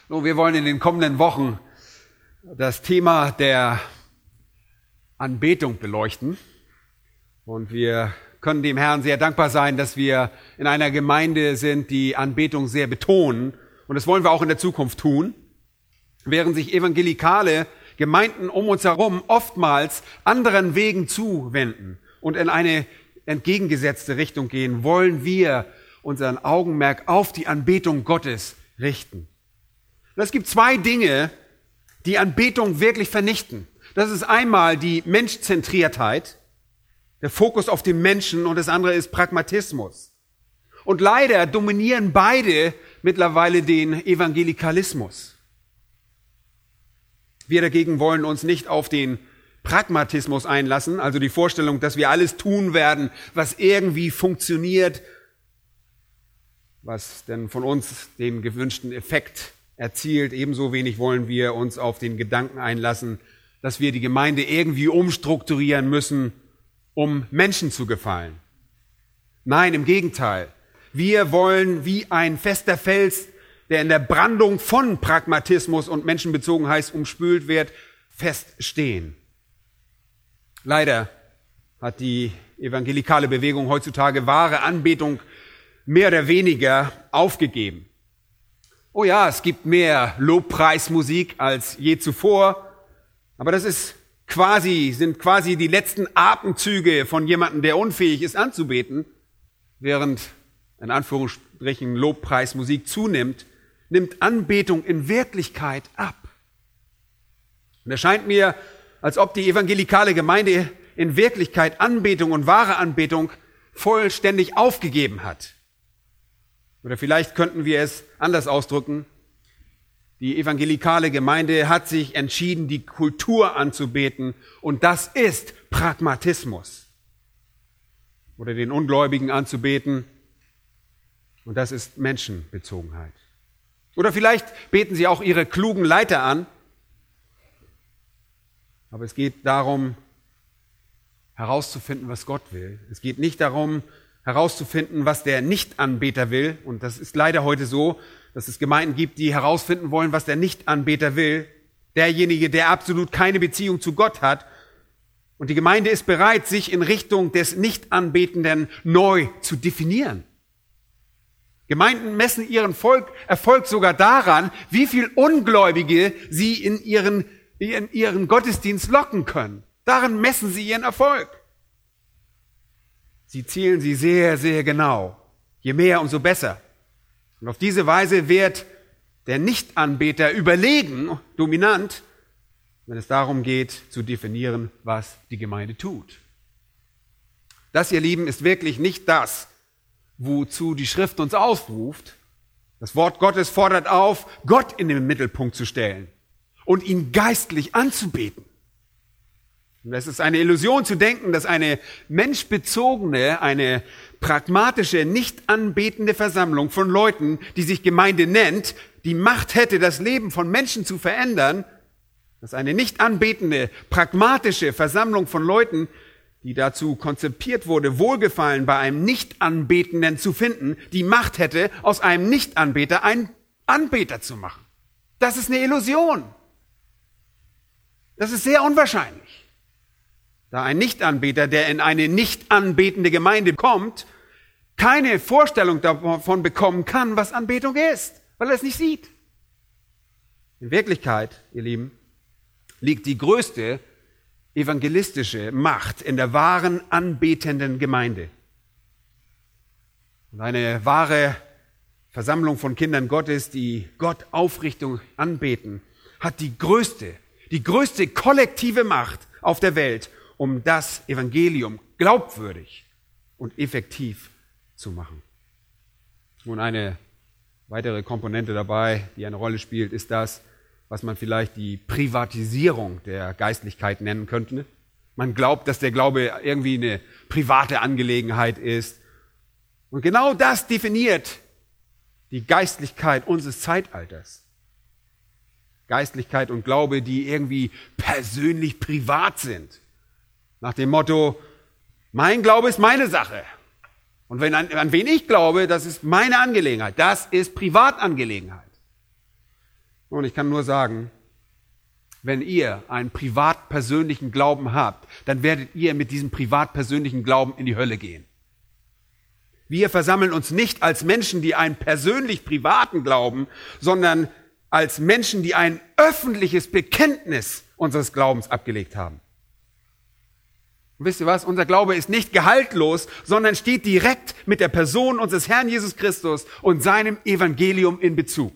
Nun, wir wollen in den kommenden Wochen das Thema der Anbetung beleuchten. Und wir können dem Herrn sehr dankbar sein, dass wir in einer Gemeinde sind, die Anbetung sehr betonen. Und das wollen wir auch in der Zukunft tun. Während sich evangelikale Gemeinden um uns herum oftmals anderen Wegen zuwenden und in eine entgegengesetzte Richtung gehen, wollen wir unseren Augenmerk auf die Anbetung Gottes richten. Und es gibt zwei Dinge, die Anbetung wirklich vernichten. Das ist einmal die Menschzentriertheit, der Fokus auf den Menschen, und das andere ist Pragmatismus. Und leider dominieren beide mittlerweile den Evangelikalismus. Wir dagegen wollen uns nicht auf den Pragmatismus einlassen, also die Vorstellung, dass wir alles tun werden, was irgendwie funktioniert, was denn von uns den gewünschten Effekt erzielt. Ebenso wenig wollen wir uns auf den Gedanken einlassen, dass wir die Gemeinde irgendwie umstrukturieren müssen, um Menschen zu gefallen. Nein, im Gegenteil. Wir wollen wie ein fester Fels, der in der Brandung von Pragmatismus und Menschenbezogenheit umspült wird, feststehen. Leider hat die evangelikale Bewegung heutzutage wahre Anbetung mehr oder weniger aufgegeben. Oh ja, es gibt mehr Lobpreismusik als je zuvor, aber das sind quasi die letzten Atemzüge von jemandem, der unfähig ist anzubeten. Während in Anführungsstrichen Lobpreismusik zunimmt, nimmt Anbetung in Wirklichkeit ab. Und es scheint mir, als ob die evangelikale Gemeinde in Wirklichkeit Anbetung und wahre Anbetung vollständig aufgegeben hat. Oder vielleicht könnten wir es anders ausdrücken. Die evangelikale Gemeinde hat sich entschieden, die Kultur anzubeten, und das ist Pragmatismus. Oder den Ungläubigen anzubeten, und das ist Menschenbezogenheit. Oder vielleicht beten sie auch ihre klugen Leiter an, aber es geht darum, herauszufinden, was Gott will. Es geht nicht darum, herauszufinden, was der Nichtanbeter will. Und das ist leider heute so, dass es Gemeinden gibt, die herausfinden wollen, was der Nichtanbeter will. Derjenige, der absolut keine Beziehung zu Gott hat. Und die Gemeinde ist bereit, sich in Richtung des Nichtanbetenden neu zu definieren. Gemeinden messen ihren Erfolg sogar daran, wie viel Ungläubige sie in ihren Gottesdienst locken können. Daran messen sie ihren Erfolg. Sie zielen sie sehr, sehr genau. Je mehr, umso besser. Und auf diese Weise wird der Nichtanbeter überlegen, dominant, wenn es darum geht, zu definieren, was die Gemeinde tut. Das, ihr Lieben, ist wirklich nicht das, wozu die Schrift uns aufruft. Das Wort Gottes fordert auf, Gott in den Mittelpunkt zu stellen und ihn geistlich anzubeten. Und es ist eine Illusion zu denken, dass eine menschbezogene, eine pragmatische, nicht anbetende Versammlung von Leuten, die sich Gemeinde nennt, die Macht hätte, das Leben von Menschen zu verändern, dass eine nicht anbetende, pragmatische Versammlung von Leuten, die dazu konzipiert wurde, Wohlgefallen bei einem Nicht-Anbetenden zu finden, die Macht hätte, aus einem Nicht-Anbeter einen Anbeter zu machen. Das ist eine Illusion. Das ist sehr unwahrscheinlich. Da ein Nichtanbeter, der in eine nicht anbetende Gemeinde kommt, keine Vorstellung davon bekommen kann, was Anbetung ist, weil er es nicht sieht. In Wirklichkeit, ihr Lieben, liegt die größte evangelistische Macht in der wahren anbetenden Gemeinde. Und eine wahre Versammlung von Kindern Gottes, die Gott aufrichtig anbeten, hat die größte kollektive Macht auf der Welt, um das Evangelium glaubwürdig und effektiv zu machen. Nun, eine weitere Komponente dabei, die eine Rolle spielt, ist das, was man vielleicht die Privatisierung der Geistlichkeit nennen könnte. Man glaubt, dass der Glaube irgendwie eine private Angelegenheit ist. Und genau das definiert die Geistlichkeit unseres Zeitalters. Geistlichkeit und Glaube, die irgendwie persönlich privat sind. Nach dem Motto, mein Glaube ist meine Sache. Und an wen ich glaube, das ist meine Angelegenheit. Das ist Privatangelegenheit. Und ich kann nur sagen, wenn ihr einen privat-persönlichen Glauben habt, dann werdet ihr mit diesem privat-persönlichen Glauben in die Hölle gehen. Wir versammeln uns nicht als Menschen, die einen persönlich-privaten Glauben, sondern als Menschen, die ein öffentliches Bekenntnis unseres Glaubens abgelegt haben. Und wisst ihr was? Unser Glaube ist nicht gehaltlos, sondern steht direkt mit der Person unseres Herrn Jesus Christus und seinem Evangelium in Bezug.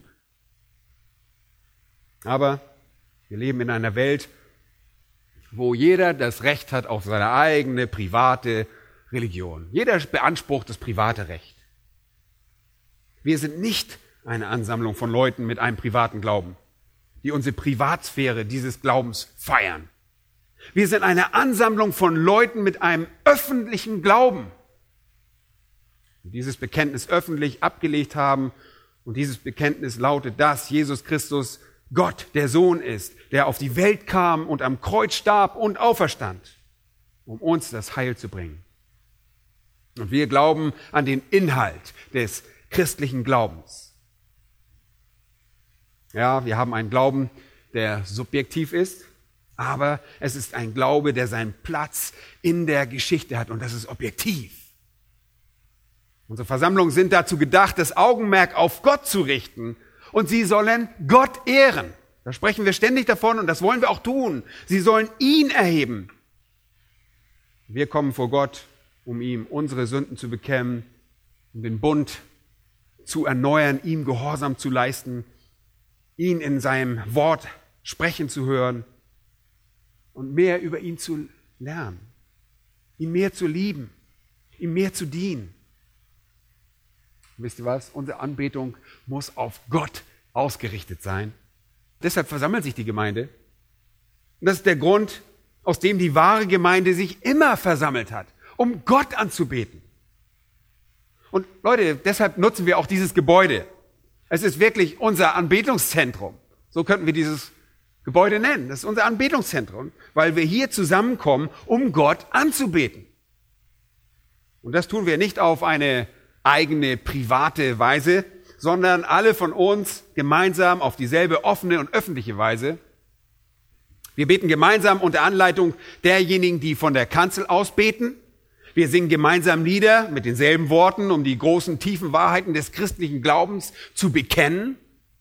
Aber wir leben in einer Welt, wo jeder das Recht hat auf seine eigene private Religion. Jeder beansprucht das private Recht. Wir sind nicht eine Ansammlung von Leuten mit einem privaten Glauben, die unsere Privatsphäre dieses Glaubens feiern. Wir sind eine Ansammlung von Leuten mit einem öffentlichen Glauben, die dieses Bekenntnis öffentlich abgelegt haben. Und dieses Bekenntnis lautet, dass Jesus Christus Gott, der Sohn ist, der auf die Welt kam und am Kreuz starb und auferstand, um uns das Heil zu bringen. Und wir glauben an den Inhalt des christlichen Glaubens. Ja, wir haben einen Glauben, der subjektiv ist, aber es ist ein Glaube, der seinen Platz in der Geschichte hat und das ist objektiv. Unsere Versammlungen sind dazu gedacht, das Augenmerk auf Gott zu richten und sie sollen Gott ehren. Da sprechen wir ständig davon und das wollen wir auch tun. Sie sollen ihn erheben. Wir kommen vor Gott, um ihm unsere Sünden zu bekennen, um den Bund zu erneuern, ihm Gehorsam zu leisten, ihn in seinem Wort sprechen zu hören und mehr über ihn zu lernen, ihn mehr zu lieben, ihm mehr zu dienen. Und wisst ihr was? Unsere Anbetung muss auf Gott ausgerichtet sein. Deshalb versammelt sich die Gemeinde. Und das ist der Grund, aus dem die wahre Gemeinde sich immer versammelt hat, um Gott anzubeten. Und Leute, deshalb nutzen wir auch dieses Gebäude. Es ist wirklich unser Anbetungszentrum. So könnten wir dieses Gebäude nennen. Das ist unser Anbetungszentrum, weil wir hier zusammenkommen, um Gott anzubeten. Und das tun wir nicht auf eine eigene private Weise, sondern alle von uns gemeinsam auf dieselbe offene und öffentliche Weise. Wir beten gemeinsam unter Anleitung derjenigen, die von der Kanzel aus beten. Wir singen gemeinsam Lieder mit denselben Worten, um die großen, tiefen Wahrheiten des christlichen Glaubens zu bekennen,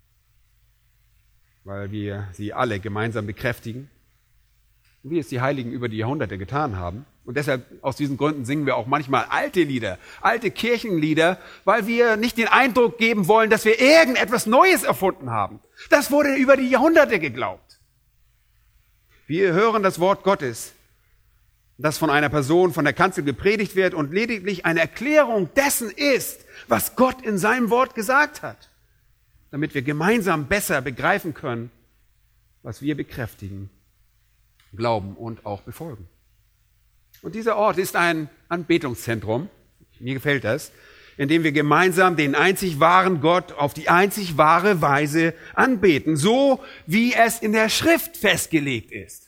weil wir sie alle gemeinsam bekräftigen, wie es die Heiligen über die Jahrhunderte getan haben. Und deshalb, aus diesen Gründen, singen wir auch manchmal alte Lieder, alte Kirchenlieder, weil wir nicht den Eindruck geben wollen, dass wir irgendetwas Neues erfunden haben. Das wurde über die Jahrhunderte geglaubt. Wir hören das Wort Gottes, das von einer Person von der Kanzel gepredigt wird und lediglich eine Erklärung dessen ist, was Gott in seinem Wort gesagt hat, damit wir gemeinsam besser begreifen können, was wir bekräftigen, glauben und auch befolgen. Und dieser Ort ist ein Anbetungszentrum, mir gefällt das, in dem wir gemeinsam den einzig wahren Gott auf die einzig wahre Weise anbeten, so wie es in der Schrift festgelegt ist.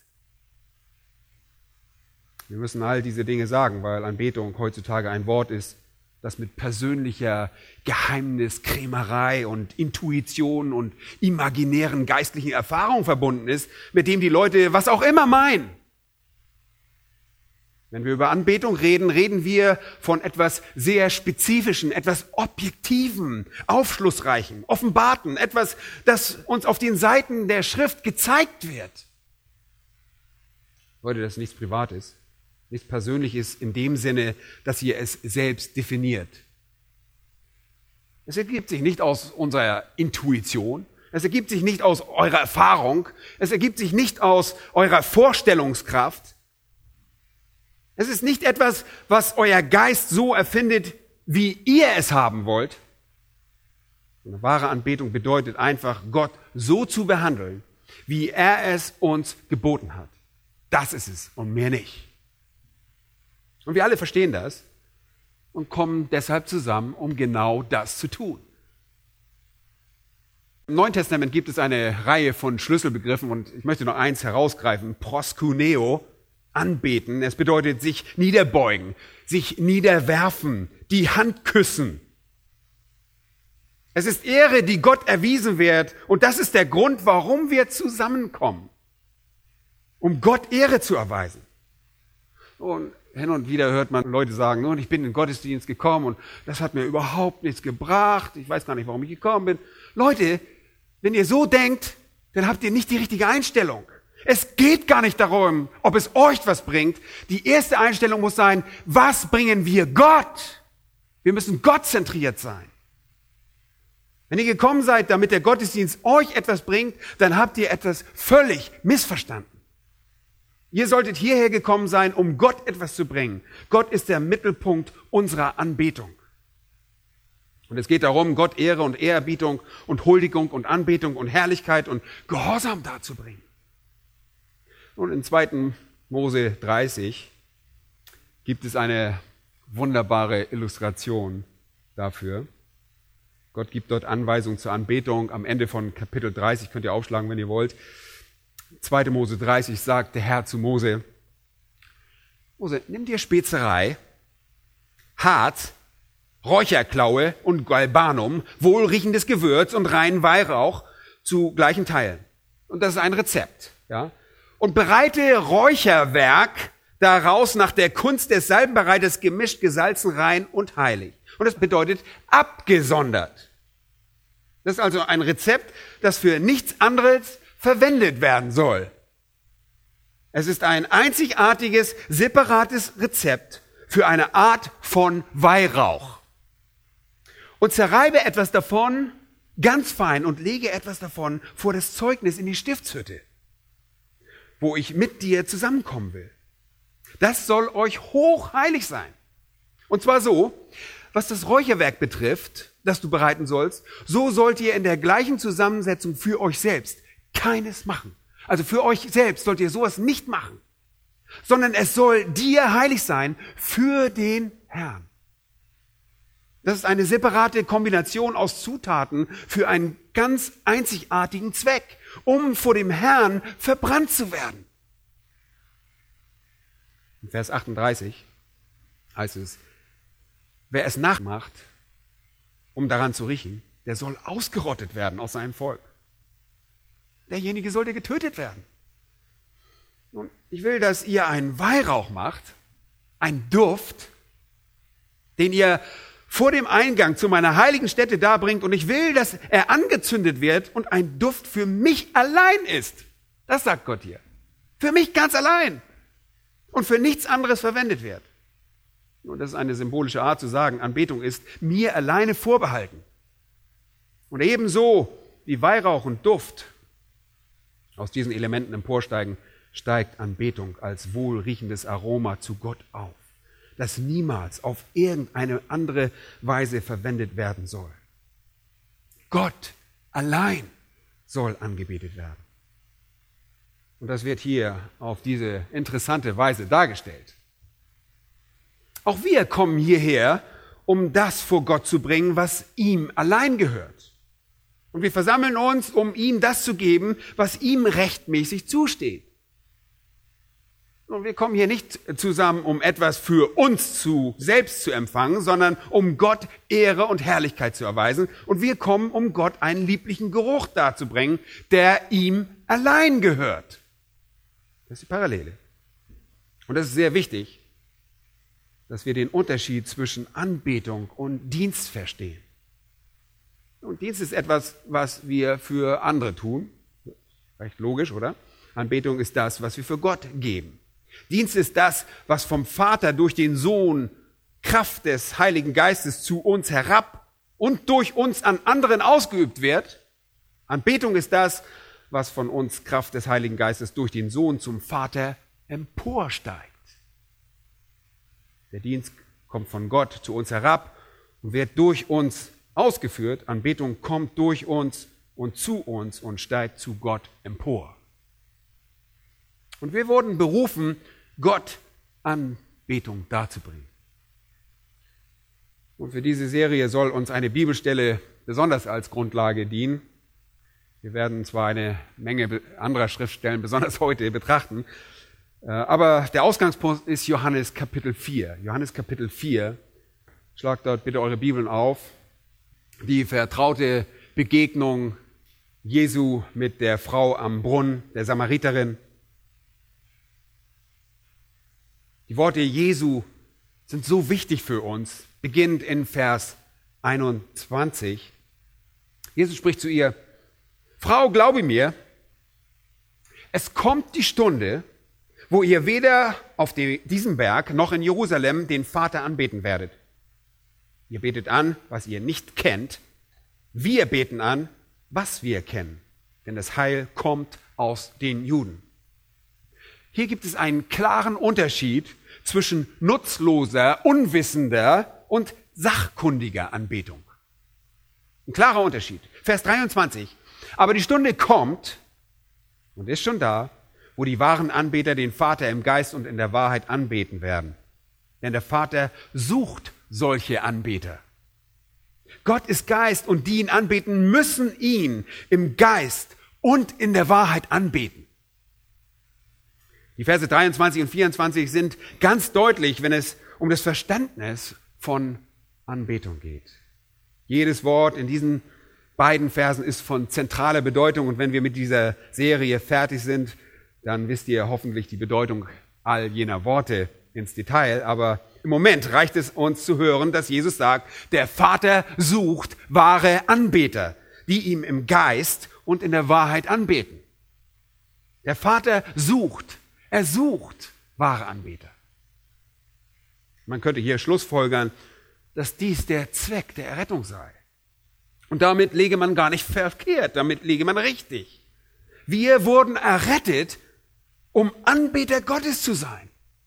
Wir müssen all diese Dinge sagen, weil Anbetung heutzutage ein Wort ist, das mit persönlicher Geheimniskrämerei und Intuition und imaginären geistlichen Erfahrungen verbunden ist, mit dem die Leute was auch immer meinen. Wenn wir über Anbetung reden, reden wir von etwas sehr Spezifischen, etwas Objektiven, Aufschlussreichen, Offenbarten, etwas, das uns auf den Seiten der Schrift gezeigt wird. Leute, das nichts Privates, nichts Persönliches in dem Sinne, dass ihr es selbst definiert. Es ergibt sich nicht aus unserer Intuition, es ergibt sich nicht aus eurer Erfahrung, es ergibt sich nicht aus eurer Vorstellungskraft. Es ist nicht etwas, was euer Geist so erfindet, wie ihr es haben wollt. Eine wahre Anbetung bedeutet einfach, Gott so zu behandeln, wie er es uns geboten hat. Das ist es und mehr nicht. Und wir alle verstehen das und kommen deshalb zusammen, um genau das zu tun. Im Neuen Testament gibt es eine Reihe von Schlüsselbegriffen und ich möchte noch eins herausgreifen, proskuneo, anbeten. Es bedeutet sich niederbeugen, sich niederwerfen, die Hand küssen. Es ist Ehre, die Gott erwiesen wird. Und das ist der Grund, warum wir zusammenkommen. Um Gott Ehre zu erweisen. Und hin und wieder hört man Leute sagen, und ich bin in den Gottesdienst gekommen und das hat mir überhaupt nichts gebracht. Ich weiß gar nicht, warum ich gekommen bin. Leute, wenn ihr so denkt, dann habt ihr nicht die richtige Einstellung. Es geht gar nicht darum, ob es euch was bringt. Die erste Einstellung muss sein, was bringen wir Gott? Wir müssen gottzentriert sein. Wenn ihr gekommen seid, damit der Gottesdienst euch etwas bringt, dann habt ihr etwas völlig missverstanden. Ihr solltet hierher gekommen sein, um Gott etwas zu bringen. Gott ist der Mittelpunkt unserer Anbetung. Und es geht darum, Gott Ehre und Ehrerbietung und Huldigung und Anbetung und Herrlichkeit und Gehorsam darzubringen. Und in 2. Mose 30 gibt es eine wunderbare Illustration dafür. Gott gibt dort Anweisungen zur Anbetung. Am Ende von Kapitel 30, könnt ihr aufschlagen, wenn ihr wollt. 2. Mose 30 sagt der Herr zu Mose, Mose, nimm dir Spezerei, Harz, Räucherklaue und Galbanum, wohlriechendes Gewürz und reinen Weihrauch zu gleichen Teilen. Und das ist ein Rezept. Ja? Und bereite Räucherwerk daraus nach der Kunst des Salbenbereiters gemischt, gesalzen, rein und heilig. Und das bedeutet abgesondert. Das ist also ein Rezept, das für nichts anderes verwendet werden soll. Es ist ein einzigartiges, separates Rezept für eine Art von Weihrauch. Und zerreibe etwas davon ganz fein und lege etwas davon vor das Zeugnis in die Stiftshütte, wo ich mit dir zusammenkommen will. Das soll euch hochheilig sein. Und zwar so, was das Räucherwerk betrifft, das du bereiten sollst, so sollt ihr in der gleichen Zusammensetzung für euch selbst keines machen. Also für euch selbst sollt ihr sowas nicht machen, sondern es soll dir heilig sein für den Herrn. Das ist eine separate Kombination aus Zutaten für einen ganz einzigartigen Zweck, um vor dem Herrn verbrannt zu werden. In Vers 38 heißt es, wer es nachmacht, um daran zu riechen, der soll ausgerottet werden aus seinem Volk. Derjenige sollte getötet werden. Und ich will, dass ihr einen Weihrauch macht, einen Duft, den ihr vor dem Eingang zu meiner heiligen Stätte darbringt. Und ich will, dass er angezündet wird und ein Duft für mich allein ist. Das sagt Gott hier. Für mich ganz allein. Und für nichts anderes verwendet wird. Und das ist eine symbolische Art zu sagen, Anbetung ist mir alleine vorbehalten. Und ebenso wie Weihrauch und Duft aus diesen Elementen emporsteigen, steigt Anbetung als wohlriechendes Aroma zu Gott auf, das niemals auf irgendeine andere Weise verwendet werden soll. Gott allein soll angebetet werden. Und das wird hier auf diese interessante Weise dargestellt. Auch wir kommen hierher, um das vor Gott zu bringen, was ihm allein gehört. Und wir versammeln uns, um ihm das zu geben, was ihm rechtmäßig zusteht. Und wir kommen hier nicht zusammen, um etwas für uns selbst zu empfangen, sondern um Gott Ehre und Herrlichkeit zu erweisen. Und wir kommen, um Gott einen lieblichen Geruch darzubringen, der ihm allein gehört. Das ist die Parallele. Und das ist sehr wichtig, dass wir den Unterschied zwischen Anbetung und Dienst verstehen. Und Dienst ist etwas, was wir für andere tun. Recht logisch, oder? Anbetung ist das, was wir für Gott geben. Dienst ist das, was vom Vater durch den Sohn, Kraft des Heiligen Geistes zu uns herab und durch uns an anderen ausgeübt wird. Anbetung ist das, was von uns Kraft des Heiligen Geistes durch den Sohn zum Vater emporsteigt. Der Dienst kommt von Gott zu uns herab und wird durch uns ausgeführt. Anbetung kommt durch uns und zu uns und steigt zu Gott empor. Und wir wurden berufen, Gott Anbetung darzubringen. Und für diese Serie soll uns eine Bibelstelle besonders als Grundlage dienen. Wir werden zwar eine Menge anderer Schriftstellen besonders heute betrachten, aber der Ausgangspunkt ist Johannes Kapitel 4. Johannes Kapitel 4. Schlagt dort bitte eure Bibeln auf. die vertraute Begegnung Jesu mit der Frau am Brunnen, der Samariterin. Die Worte Jesu sind so wichtig für uns, beginnend in Vers 21. Jesus spricht zu ihr: Frau, glaube mir, es kommt die Stunde, wo ihr weder auf diesem Berg noch in Jerusalem den Vater anbeten werdet. Ihr betet an, was ihr nicht kennt. Wir beten an, was wir kennen. Denn das Heil kommt aus den Juden. Hier gibt es einen klaren Unterschied zwischen nutzloser, unwissender und sachkundiger Anbetung. Ein klarer Unterschied. Vers 23. Aber die Stunde kommt und ist schon da, wo die wahren Anbeter den Vater im Geist und in der Wahrheit anbeten werden. Denn der Vater sucht solche Anbeter. Gott ist Geist und die ihn anbeten, müssen ihn im Geist und in der Wahrheit anbeten. Die Verse 23 und 24 sind ganz deutlich, wenn es um das Verständnis von Anbetung geht. Jedes Wort in diesen beiden Versen ist von zentraler Bedeutung und wenn wir mit dieser Serie fertig sind, dann wisst ihr hoffentlich die Bedeutung all jener Worte ins Detail. Aber im Moment reicht es uns zu hören, dass Jesus sagt, der Vater sucht wahre Anbeter, die ihm im Geist und in der Wahrheit anbeten. Der Vater sucht wahre Anbeter. Man könnte hier schlussfolgern, dass dies der Zweck der Errettung sei. Und damit lege man gar nicht verkehrt, damit lege man richtig. Wir wurden errettet, um Anbeter Gottes zu sein.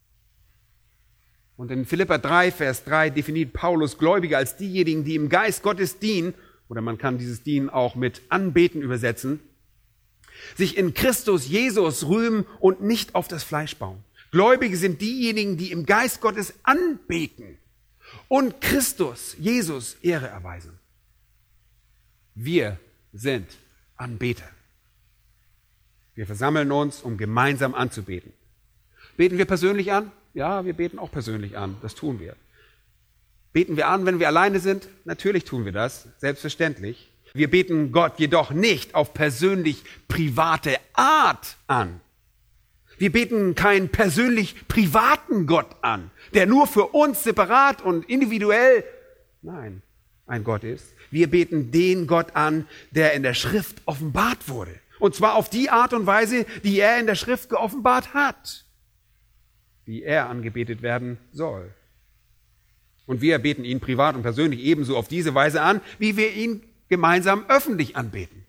Und in Philipper 3, Vers 3 definiert Paulus Gläubige als diejenigen, die im Geist Gottes dienen, oder man kann dieses Dienen auch mit Anbeten übersetzen, sich in Christus Jesus rühmen und nicht auf das Fleisch bauen. Gläubige sind diejenigen, die im Geist Gottes anbeten und Christus, Jesus, Ehre erweisen. Wir sind Anbeter. Wir versammeln uns, um gemeinsam anzubeten. Beten wir persönlich an? Ja, wir beten auch persönlich an. Das tun wir. Beten wir an, wenn wir alleine sind? Natürlich tun wir das, selbstverständlich. Wir beten Gott jedoch nicht auf persönlich private Art an. Wir beten keinen persönlich privaten Gott an, der nur für uns separat und individuell, ein Gott ist. Wir beten den Gott an, der in der Schrift offenbart wurde. Und zwar auf die Art und Weise, die er in der Schrift geoffenbart hat, wie er angebetet werden soll. Und wir beten ihn privat und persönlich ebenso auf diese Weise an, wie wir ihn gemeinsam öffentlich anbeten.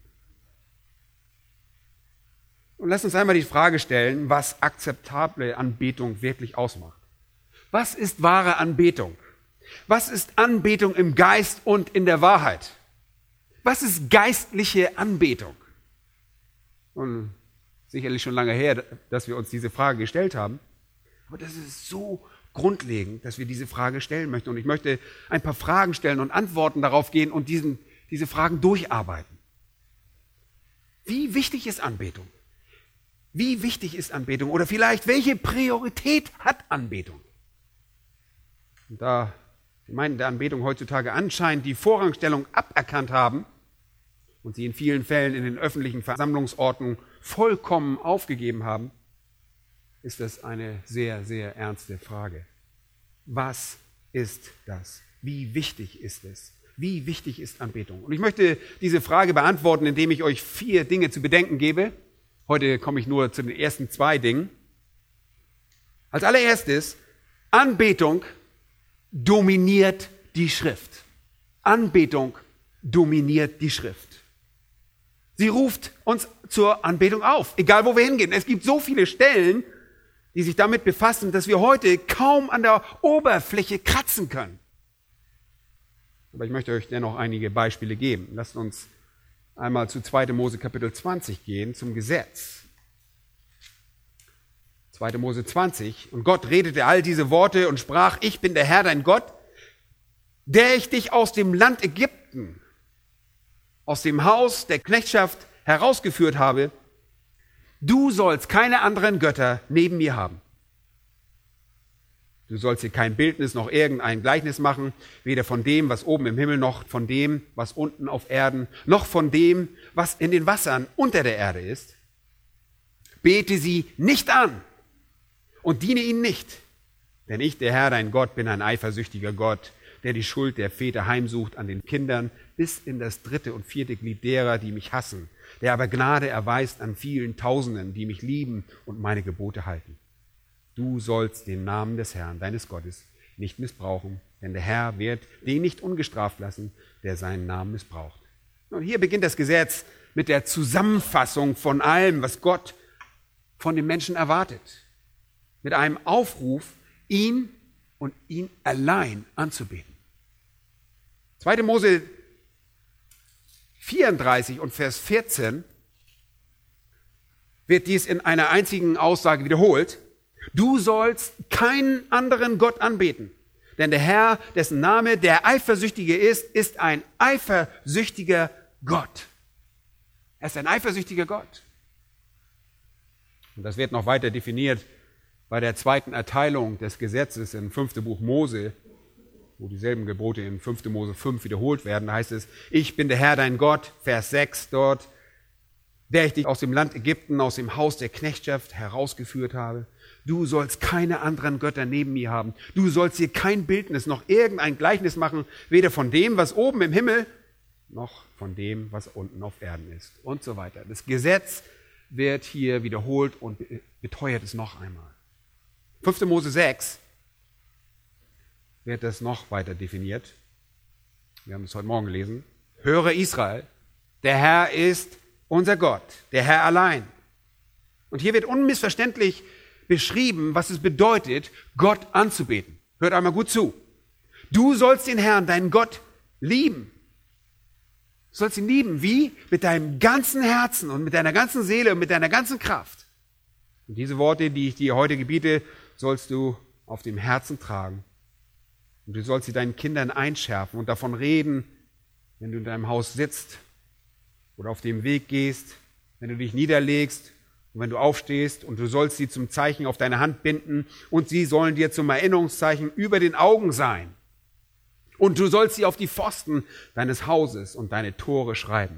Und lass uns einmal die Frage stellen, was akzeptable Anbetung wirklich ausmacht. Was ist wahre Anbetung? Was ist Anbetung im Geist und in der Wahrheit? Was ist geistliche Anbetung? Und sicherlich schon lange her, dass wir uns diese Frage gestellt haben. Aber das ist so grundlegend, dass wir diese Frage stellen möchten. Und ich möchte ein paar Fragen stellen und Antworten darauf gehen und diese Fragen durcharbeiten. Wie wichtig ist Anbetung? Wie wichtig ist Anbetung? Oder vielleicht, welche Priorität hat Anbetung? Und da die Gemeinden der Anbetung heutzutage anscheinend die Vorrangstellung aberkannt haben und sie in vielen Fällen in den öffentlichen Versammlungsorten vollkommen aufgegeben haben, ist das eine sehr, sehr ernste Frage. Was ist das? Wie wichtig ist es? Wie wichtig ist Anbetung? Und ich möchte diese Frage beantworten, indem ich euch 4 Dinge zu bedenken gebe. Heute komme ich nur zu den ersten 2 Dingen. Als allererstes, Anbetung dominiert die Schrift. Anbetung dominiert die Schrift. Sie ruft uns zur Anbetung auf, egal wo wir hingehen. Es gibt so viele Stellen, die sich damit befassen, dass wir heute kaum an der Oberfläche kratzen können. Aber ich möchte euch dennoch einige Beispiele geben. Lasst uns einmal zu 2. Mose Kapitel 20 gehen, zum Gesetz. 2. Mose 20. Und Gott redete all diese Worte und sprach, ich bin der Herr, dein Gott, der ich dich aus dem Land Ägypten, aus dem Haus der Knechtschaft herausgeführt habe. Du sollst keine anderen Götter neben mir haben. Du sollst dir kein Bildnis noch irgendein Gleichnis machen, weder von dem, was oben im Himmel, noch von dem, was unten auf Erden, noch von dem, was in den Wassern unter der Erde ist. Bete sie nicht an und diene ihnen nicht. Denn ich, der Herr, dein Gott, bin ein eifersüchtiger Gott, der die Schuld der Väter heimsucht an den Kindern bis in das 3. und 4. Glied derer, die mich hassen, der aber Gnade erweist an vielen Tausenden, die mich lieben und meine Gebote halten. Du sollst den Namen des Herrn, deines Gottes, nicht missbrauchen, denn der Herr wird den nicht ungestraft lassen, der seinen Namen missbraucht. Und hier beginnt das Gesetz mit der Zusammenfassung von allem, was Gott von den Menschen erwartet. Mit einem Aufruf, ihn und ihn allein anzubeten. 2. Mose 34 und Vers 14 wird dies in einer einzigen Aussage wiederholt. Du sollst keinen anderen Gott anbeten, denn der Herr, dessen Name der Eifersüchtige ist ein eifersüchtiger Gott. Er ist ein eifersüchtiger Gott. Und das wird noch weiter definiert bei der zweiten Erteilung des Gesetzes im 5. Buch Mose, wo dieselben Gebote in 5. Mose 5 wiederholt werden. Da heißt es, ich bin der Herr dein Gott, Vers 6 dort, der ich dich aus dem Land Ägypten, aus dem Haus der Knechtschaft herausgeführt habe. Du sollst keine anderen Götter neben mir haben. Du sollst dir kein Bildnis noch irgendein Gleichnis machen, weder von dem, was oben im Himmel, noch von dem, was unten auf Erden ist und so weiter. Das Gesetz wird hier wiederholt und beteuert es noch einmal. 5. Mose 6 wird das noch weiter definiert. Wir haben es heute Morgen gelesen. Höre Israel, der Herr ist unser Gott, der Herr allein. Und hier wird unmissverständlich beschrieben, was es bedeutet, Gott anzubeten. Hört einmal gut zu. Du sollst den Herrn, deinen Gott, lieben. Du sollst ihn lieben. Wie? Mit deinem ganzen Herzen und mit deiner ganzen Seele und mit deiner ganzen Kraft. Und diese Worte, die ich dir heute gebiete, sollst du auf dem Herzen tragen. Und du sollst sie deinen Kindern einschärfen und davon reden, wenn du in deinem Haus sitzt oder auf dem Weg gehst, wenn du dich niederlegst und wenn du aufstehst, und du sollst sie zum Zeichen auf deine Hand binden und sie sollen dir zum Erinnerungszeichen über den Augen sein. Und du sollst sie auf die Pfosten deines Hauses und deine Tore schreiben.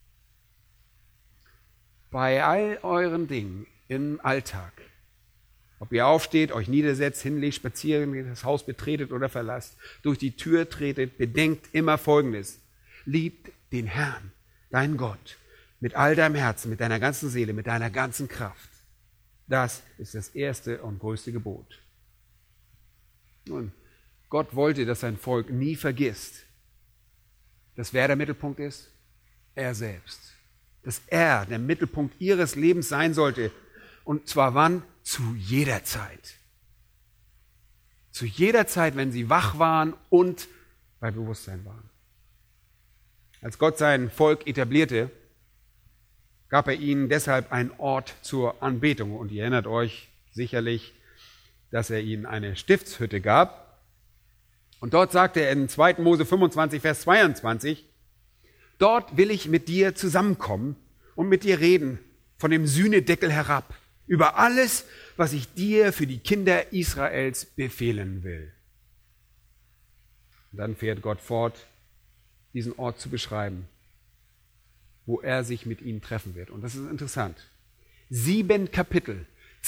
Bei all euren Dingen im Alltag, ob ihr aufsteht, euch niedersetzt, hinlegt, spazieren geht, das Haus betretet oder verlasst, durch die Tür tretet, bedenkt immer Folgendes. Liebt den Herrn, deinen Gott, mit all deinem Herzen, mit deiner ganzen Seele, mit deiner ganzen Kraft. Das ist das erste und größte Gebot. Nun, Gott wollte, dass sein Volk nie vergisst, dass wer der Mittelpunkt ist? Er selbst. Dass er der Mittelpunkt ihres Lebens sein sollte. Und zwar wann? Zu jeder Zeit. Zu jeder Zeit, wenn sie wach waren und bei Bewusstsein waren. Als Gott sein Volk etablierte, gab er ihnen deshalb einen Ort zur Anbetung. Und ihr erinnert euch sicherlich, dass er ihnen eine Stiftshütte gab. Und dort sagte er in 2. Mose 25, Vers 22, dort will ich mit dir zusammenkommen und mit dir reden, von dem Sühnedeckel herab, über alles, was ich dir für die Kinder Israels befehlen will. Und dann fährt Gott fort, diesen Ort zu beschreiben, wo er sich mit ihnen treffen wird. Und das ist interessant. 7 Kapitel,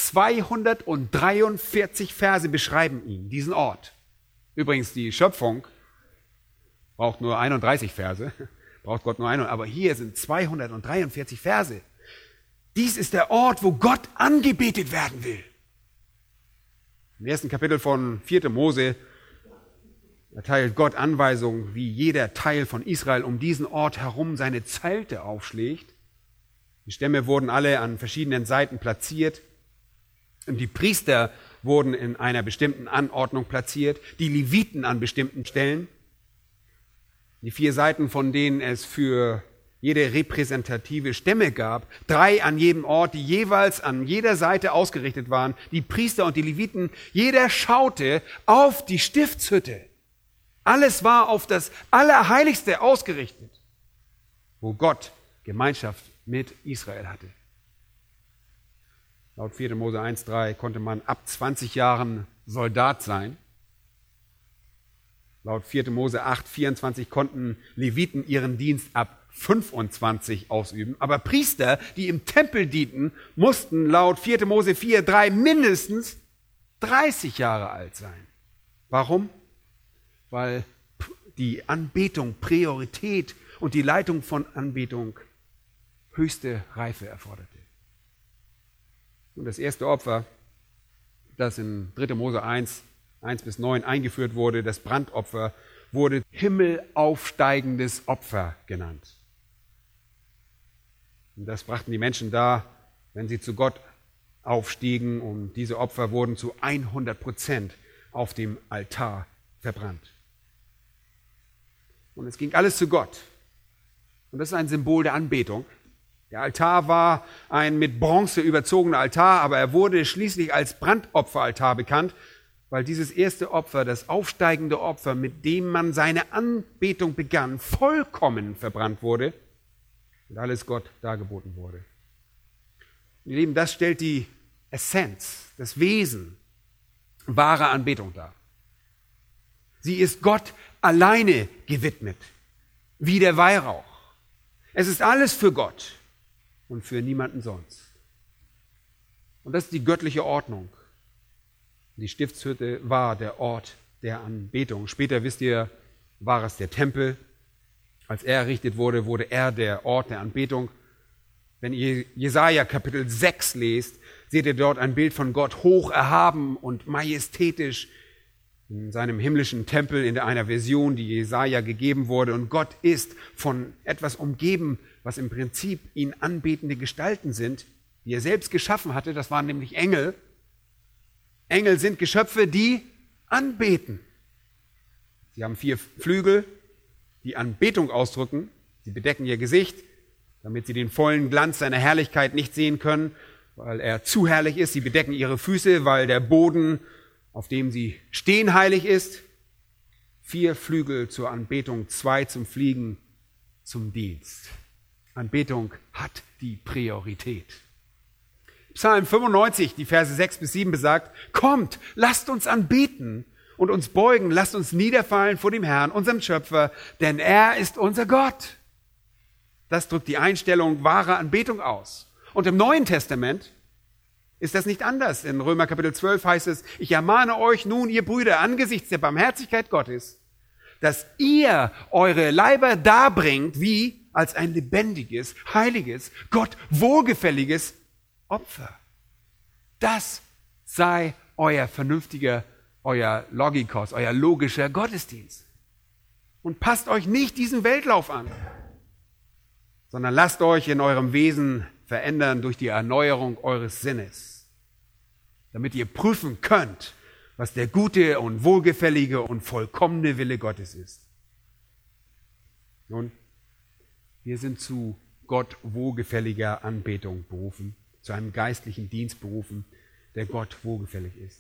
243 Verse beschreiben ihn, diesen Ort. Übrigens, die Schöpfung braucht nur 31 Verse, braucht Gott nur einen, aber hier sind 243 Verse. Dies ist der Ort, wo Gott angebetet werden will. Im 1. Kapitel von 4. Mose erteilt Gott Anweisungen, wie jeder Teil von Israel um diesen Ort herum seine Zelte aufschlägt. Die Stämme wurden alle an verschiedenen Seiten platziert. Und die Priester wurden in einer bestimmten Anordnung platziert, die Leviten an bestimmten Stellen. Die 4 Seiten, von denen es für jede repräsentative Stämme gab, 3 an jedem Ort, die jeweils an jeder Seite ausgerichtet waren. Die Priester und die Leviten, jeder schaute auf die Stiftshütte. Alles war auf das Allerheiligste ausgerichtet, wo Gott Gemeinschaft mit Israel hatte. Laut 4. Mose 1,3 konnte man ab 20 Jahren Soldat sein. Laut 4. Mose 8,24 konnten Leviten ihren Dienst ab 25 ausüben. Aber Priester, die im Tempel dienten, mussten laut 4. Mose 4,3 mindestens 30 Jahre alt sein. Warum? Weil die Anbetung Priorität und die Leitung von Anbetung höchste Reife erforderte. Und das erste Opfer, das in 3. Mose 1,1-9 eingeführt wurde, das Brandopfer, wurde himmelaufsteigendes Opfer genannt. Und das brachten die Menschen dar, wenn sie zu Gott aufstiegen, und diese Opfer wurden zu 100% auf dem Altar verbrannt. Und es ging alles zu Gott. Und das ist ein Symbol der Anbetung. Der Altar war ein mit Bronze überzogener Altar, aber er wurde schließlich als Brandopferaltar bekannt, weil dieses erste Opfer, das aufsteigende Opfer, mit dem man seine Anbetung begann, vollkommen verbrannt wurde und alles Gott dargeboten wurde. Ihr Lieben, das stellt die Essenz, das Wesen wahrer Anbetung dar. Sie ist Gott alleine gewidmet, wie der Weihrauch. Es ist alles für Gott und für niemanden sonst. Und das ist die göttliche Ordnung. Die Stiftshütte war der Ort der Anbetung. Später, wisst ihr, war es der Tempel. Als er errichtet wurde, wurde er der Ort der Anbetung. Wenn ihr Jesaja Kapitel 6 lest, seht ihr dort ein Bild von Gott hoch erhaben und majestätisch in seinem himmlischen Tempel in einer Vision, die Jesaja gegeben wurde. Und Gott ist von etwas umgeben, was im Prinzip ihn anbetende Gestalten sind, die er selbst geschaffen hatte. Das waren nämlich Engel. Engel sind Geschöpfe, die anbeten. Sie haben 4 Flügel, die Anbetung ausdrücken. Sie bedecken ihr Gesicht, damit sie den vollen Glanz seiner Herrlichkeit nicht sehen können, weil er zu herrlich ist. Sie bedecken ihre Füße, weil der Boden, auf dem sie stehen, heilig ist. 4 Flügel zur Anbetung, 2 zum Fliegen, zum Dienst. Anbetung hat die Priorität. Psalm 95, die Verse 6-7 besagt: Kommt, lasst uns anbeten und uns beugen, lasst uns niederfallen vor dem Herrn, unserem Schöpfer, denn er ist unser Gott. Das drückt die Einstellung wahrer Anbetung aus. Und im Neuen Testament ist das nicht anders. In Römer Kapitel 12 heißt es: Ich ermahne euch nun, ihr Brüder, angesichts der Barmherzigkeit Gottes, dass ihr eure Leiber darbringt, wie als ein lebendiges, heiliges, Gott wohlgefälliges Opfer. Das sei euer vernünftiger, euer Logikos, euer logischer Gottesdienst. Und passt euch nicht diesem Weltlauf an, sondern lasst euch in eurem Wesen verändern durch die Erneuerung eures Sinnes, damit ihr prüfen könnt, was der gute und wohlgefällige und vollkommene Wille Gottes ist. Nun, wir sind zu Gott wohlgefälliger Anbetung berufen, zu einem geistlichen Dienst berufen, der Gott wohlgefällig ist.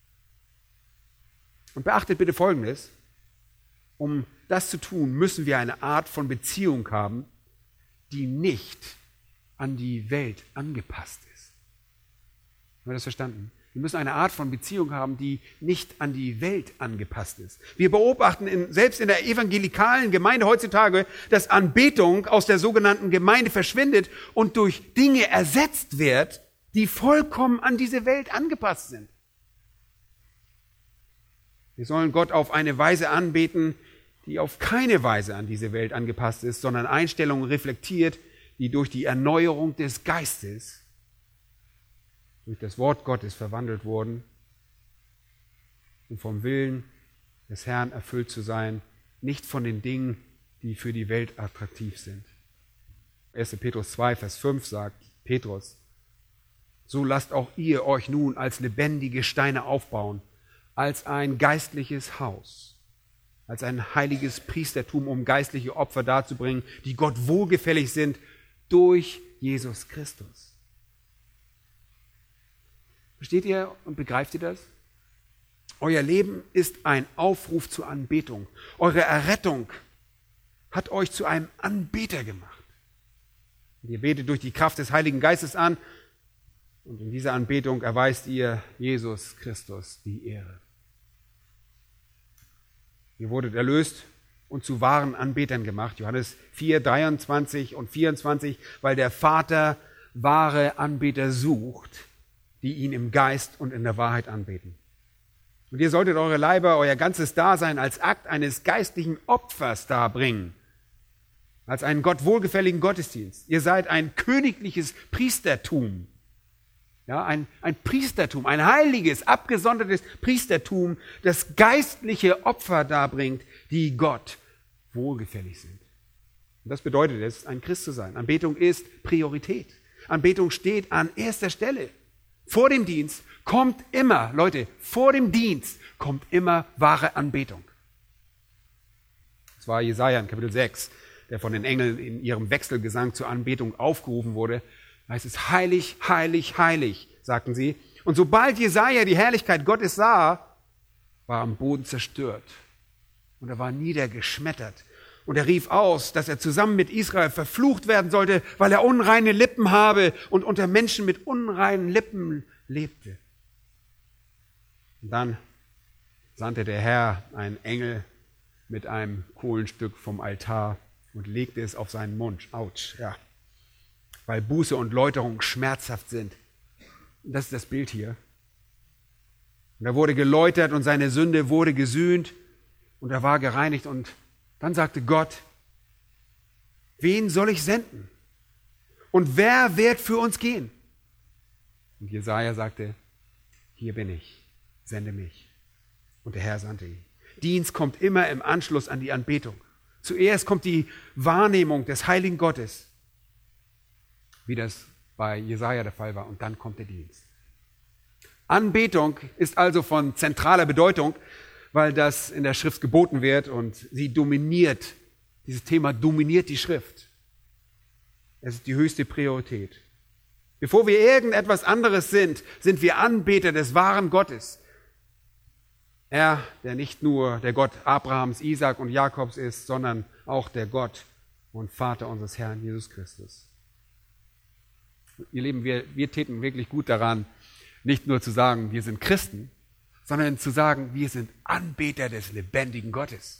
Und beachtet bitte Folgendes: Um das zu tun, müssen wir eine Art von Beziehung haben, die nicht an die Welt angepasst ist. Haben wir das verstanden? Wir müssen eine Art von Beziehung haben, die nicht an die Welt angepasst ist. Wir beobachten selbst in der evangelikalen Gemeinde heutzutage, dass Anbetung aus der sogenannten Gemeinde verschwindet und durch Dinge ersetzt wird, die vollkommen an diese Welt angepasst sind. Wir sollen Gott auf eine Weise anbeten, die auf keine Weise an diese Welt angepasst ist, sondern Einstellungen reflektiert, die durch die Erneuerung des Geistes, durch das Wort Gottes verwandelt wurden, um vom Willen des Herrn erfüllt zu sein, nicht von den Dingen, die für die Welt attraktiv sind. 1. Petrus 2, Vers 5 sagt Petrus: So lasst auch ihr euch nun als lebendige Steine aufbauen, als ein geistliches Haus, als ein heiliges Priestertum, um geistliche Opfer darzubringen, die Gott wohlgefällig sind durch Jesus Christus. Versteht ihr und begreift ihr das? Euer Leben ist ein Aufruf zur Anbetung. Eure Errettung hat euch zu einem Anbeter gemacht. Und ihr betet durch die Kraft des Heiligen Geistes an Und in dieser Anbetung erweist ihr Jesus Christus die Ehre. Ihr wurdet erlöst und zu wahren Anbetern gemacht. Johannes 4, 23 und 24, weil der Vater wahre Anbeter sucht, die ihn im Geist und in der Wahrheit anbeten. Und ihr solltet eure Leiber, euer ganzes Dasein als Akt eines geistlichen Opfers darbringen, als einen Gott wohlgefälligen Gottesdienst. Ihr seid ein königliches Priestertum. Ja, ein Priestertum, ein heiliges, abgesondertes Priestertum, das geistliche Opfer darbringt, die Gott wohlgefällig sind. Und das bedeutet es, ein Christ zu sein. Anbetung ist Priorität. Anbetung steht an erster Stelle. Vor dem Dienst kommt immer, Leute, vor dem Dienst kommt immer wahre Anbetung. Das war Jesaja in Kapitel 6, der von den Engeln in ihrem Wechselgesang zur Anbetung aufgerufen wurde. Da heißt es, heilig, heilig, heilig, sagten sie. Und sobald Jesaja die Herrlichkeit Gottes sah, war er am Boden zerstört. Und er war niedergeschmettert. Und er rief aus, dass er zusammen mit Israel verflucht werden sollte, weil er unreine Lippen habe und unter Menschen mit unreinen Lippen lebte. Und dann sandte der Herr einen Engel mit einem Kohlenstück vom Altar und legte es auf seinen Mund. Autsch, ja. Weil Buße und Läuterung schmerzhaft sind. Und das ist das Bild hier. Und er wurde geläutert und seine Sünde wurde gesühnt und er war gereinigt. Und dann sagte Gott, wen soll ich senden? Und wer wird für uns gehen? Und Jesaja sagte, hier bin ich, sende mich. Und der Herr sandte ihn. Dienst kommt immer im Anschluss an die Anbetung. Zuerst kommt die Wahrnehmung des heiligen Gottes, wie das bei Jesaja der Fall war, und dann kommt der Dienst. Anbetung ist also von zentraler Bedeutung, weil das in der Schrift geboten wird und sie dominiert, dieses Thema dominiert die Schrift. Es ist die höchste Priorität. Bevor wir irgendetwas anderes sind, sind wir Anbeter des wahren Gottes. Er, der nicht nur der Gott Abrahams, Isaak und Jakobs ist, sondern auch der Gott und Vater unseres Herrn Jesus Christus. Ihr Lieben, wir täten wirklich gut daran, nicht nur zu sagen, wir sind Christen, sondern zu sagen, wir sind Anbeter des lebendigen Gottes.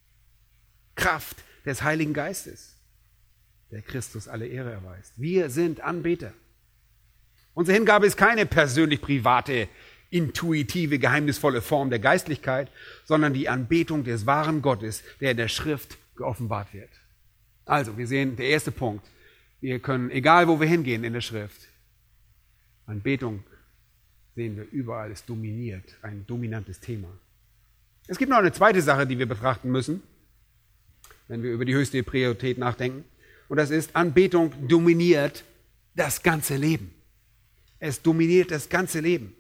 Kraft des Heiligen Geistes, der Christus alle Ehre erweist. Wir sind Anbeter. Unsere Hingabe ist keine persönlich private, intuitive, geheimnisvolle Form der Geistlichkeit, sondern die Anbetung des wahren Gottes, der in der Schrift geoffenbart wird. Also, wir sehen, der erste Punkt. Wir können, egal wo wir hingehen in der Schrift, Anbetung sehen wir überall, es dominiert, ein dominantes Thema. Es gibt noch eine zweite Sache, die wir betrachten müssen, wenn wir über die höchste Priorität nachdenken. Und das ist, Anbetung dominiert das ganze Leben. Es dominiert das ganze Leben.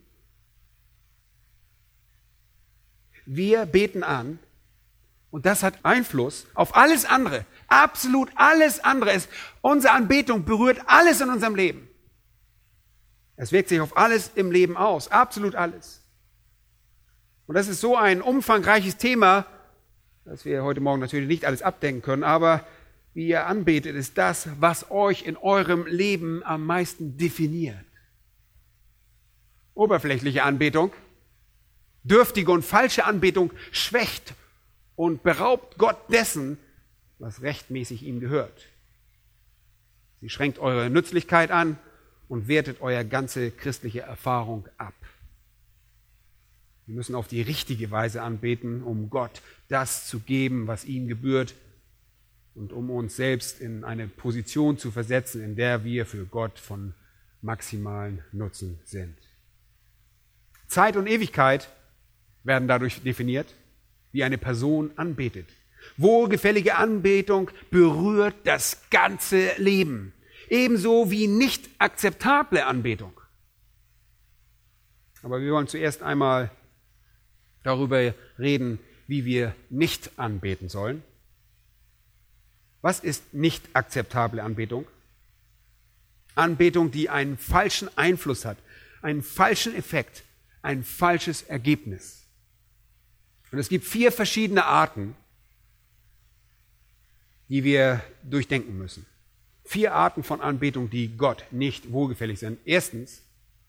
Wir beten an und das hat Einfluss auf alles andere. Absolut alles andere. Unsere Anbetung berührt alles in unserem Leben. Es wirkt sich auf alles im Leben aus. Absolut alles. Und das ist so ein umfangreiches Thema, dass wir heute Morgen natürlich nicht alles abdecken können, aber wie ihr anbetet, ist das, was euch in eurem Leben am meisten definiert. Oberflächliche Anbetung, dürftige und falsche Anbetung schwächt und beraubt Gott dessen, was rechtmäßig ihm gehört. Sie schränkt eure Nützlichkeit an und wertet eure ganze christliche Erfahrung ab. Wir müssen auf die richtige Weise anbeten, um Gott das zu geben, was ihm gebührt und um uns selbst in eine Position zu versetzen, in der wir für Gott von maximalen Nutzen sind. Zeit und Ewigkeit werden dadurch definiert, wie eine Person anbetet. Wohlgefällige Anbetung berührt das ganze Leben, ebenso wie nicht akzeptable Anbetung. Aber wir wollen zuerst einmal darüber reden, wie wir nicht anbeten sollen. Was ist nicht akzeptable Anbetung? Anbetung, die einen falschen Einfluss hat, einen falschen Effekt, ein falsches Ergebnis. Und es gibt 4 verschiedene Arten, die wir durchdenken müssen. 4 Arten von Anbetung, die Gott nicht wohlgefällig sind. Erstens,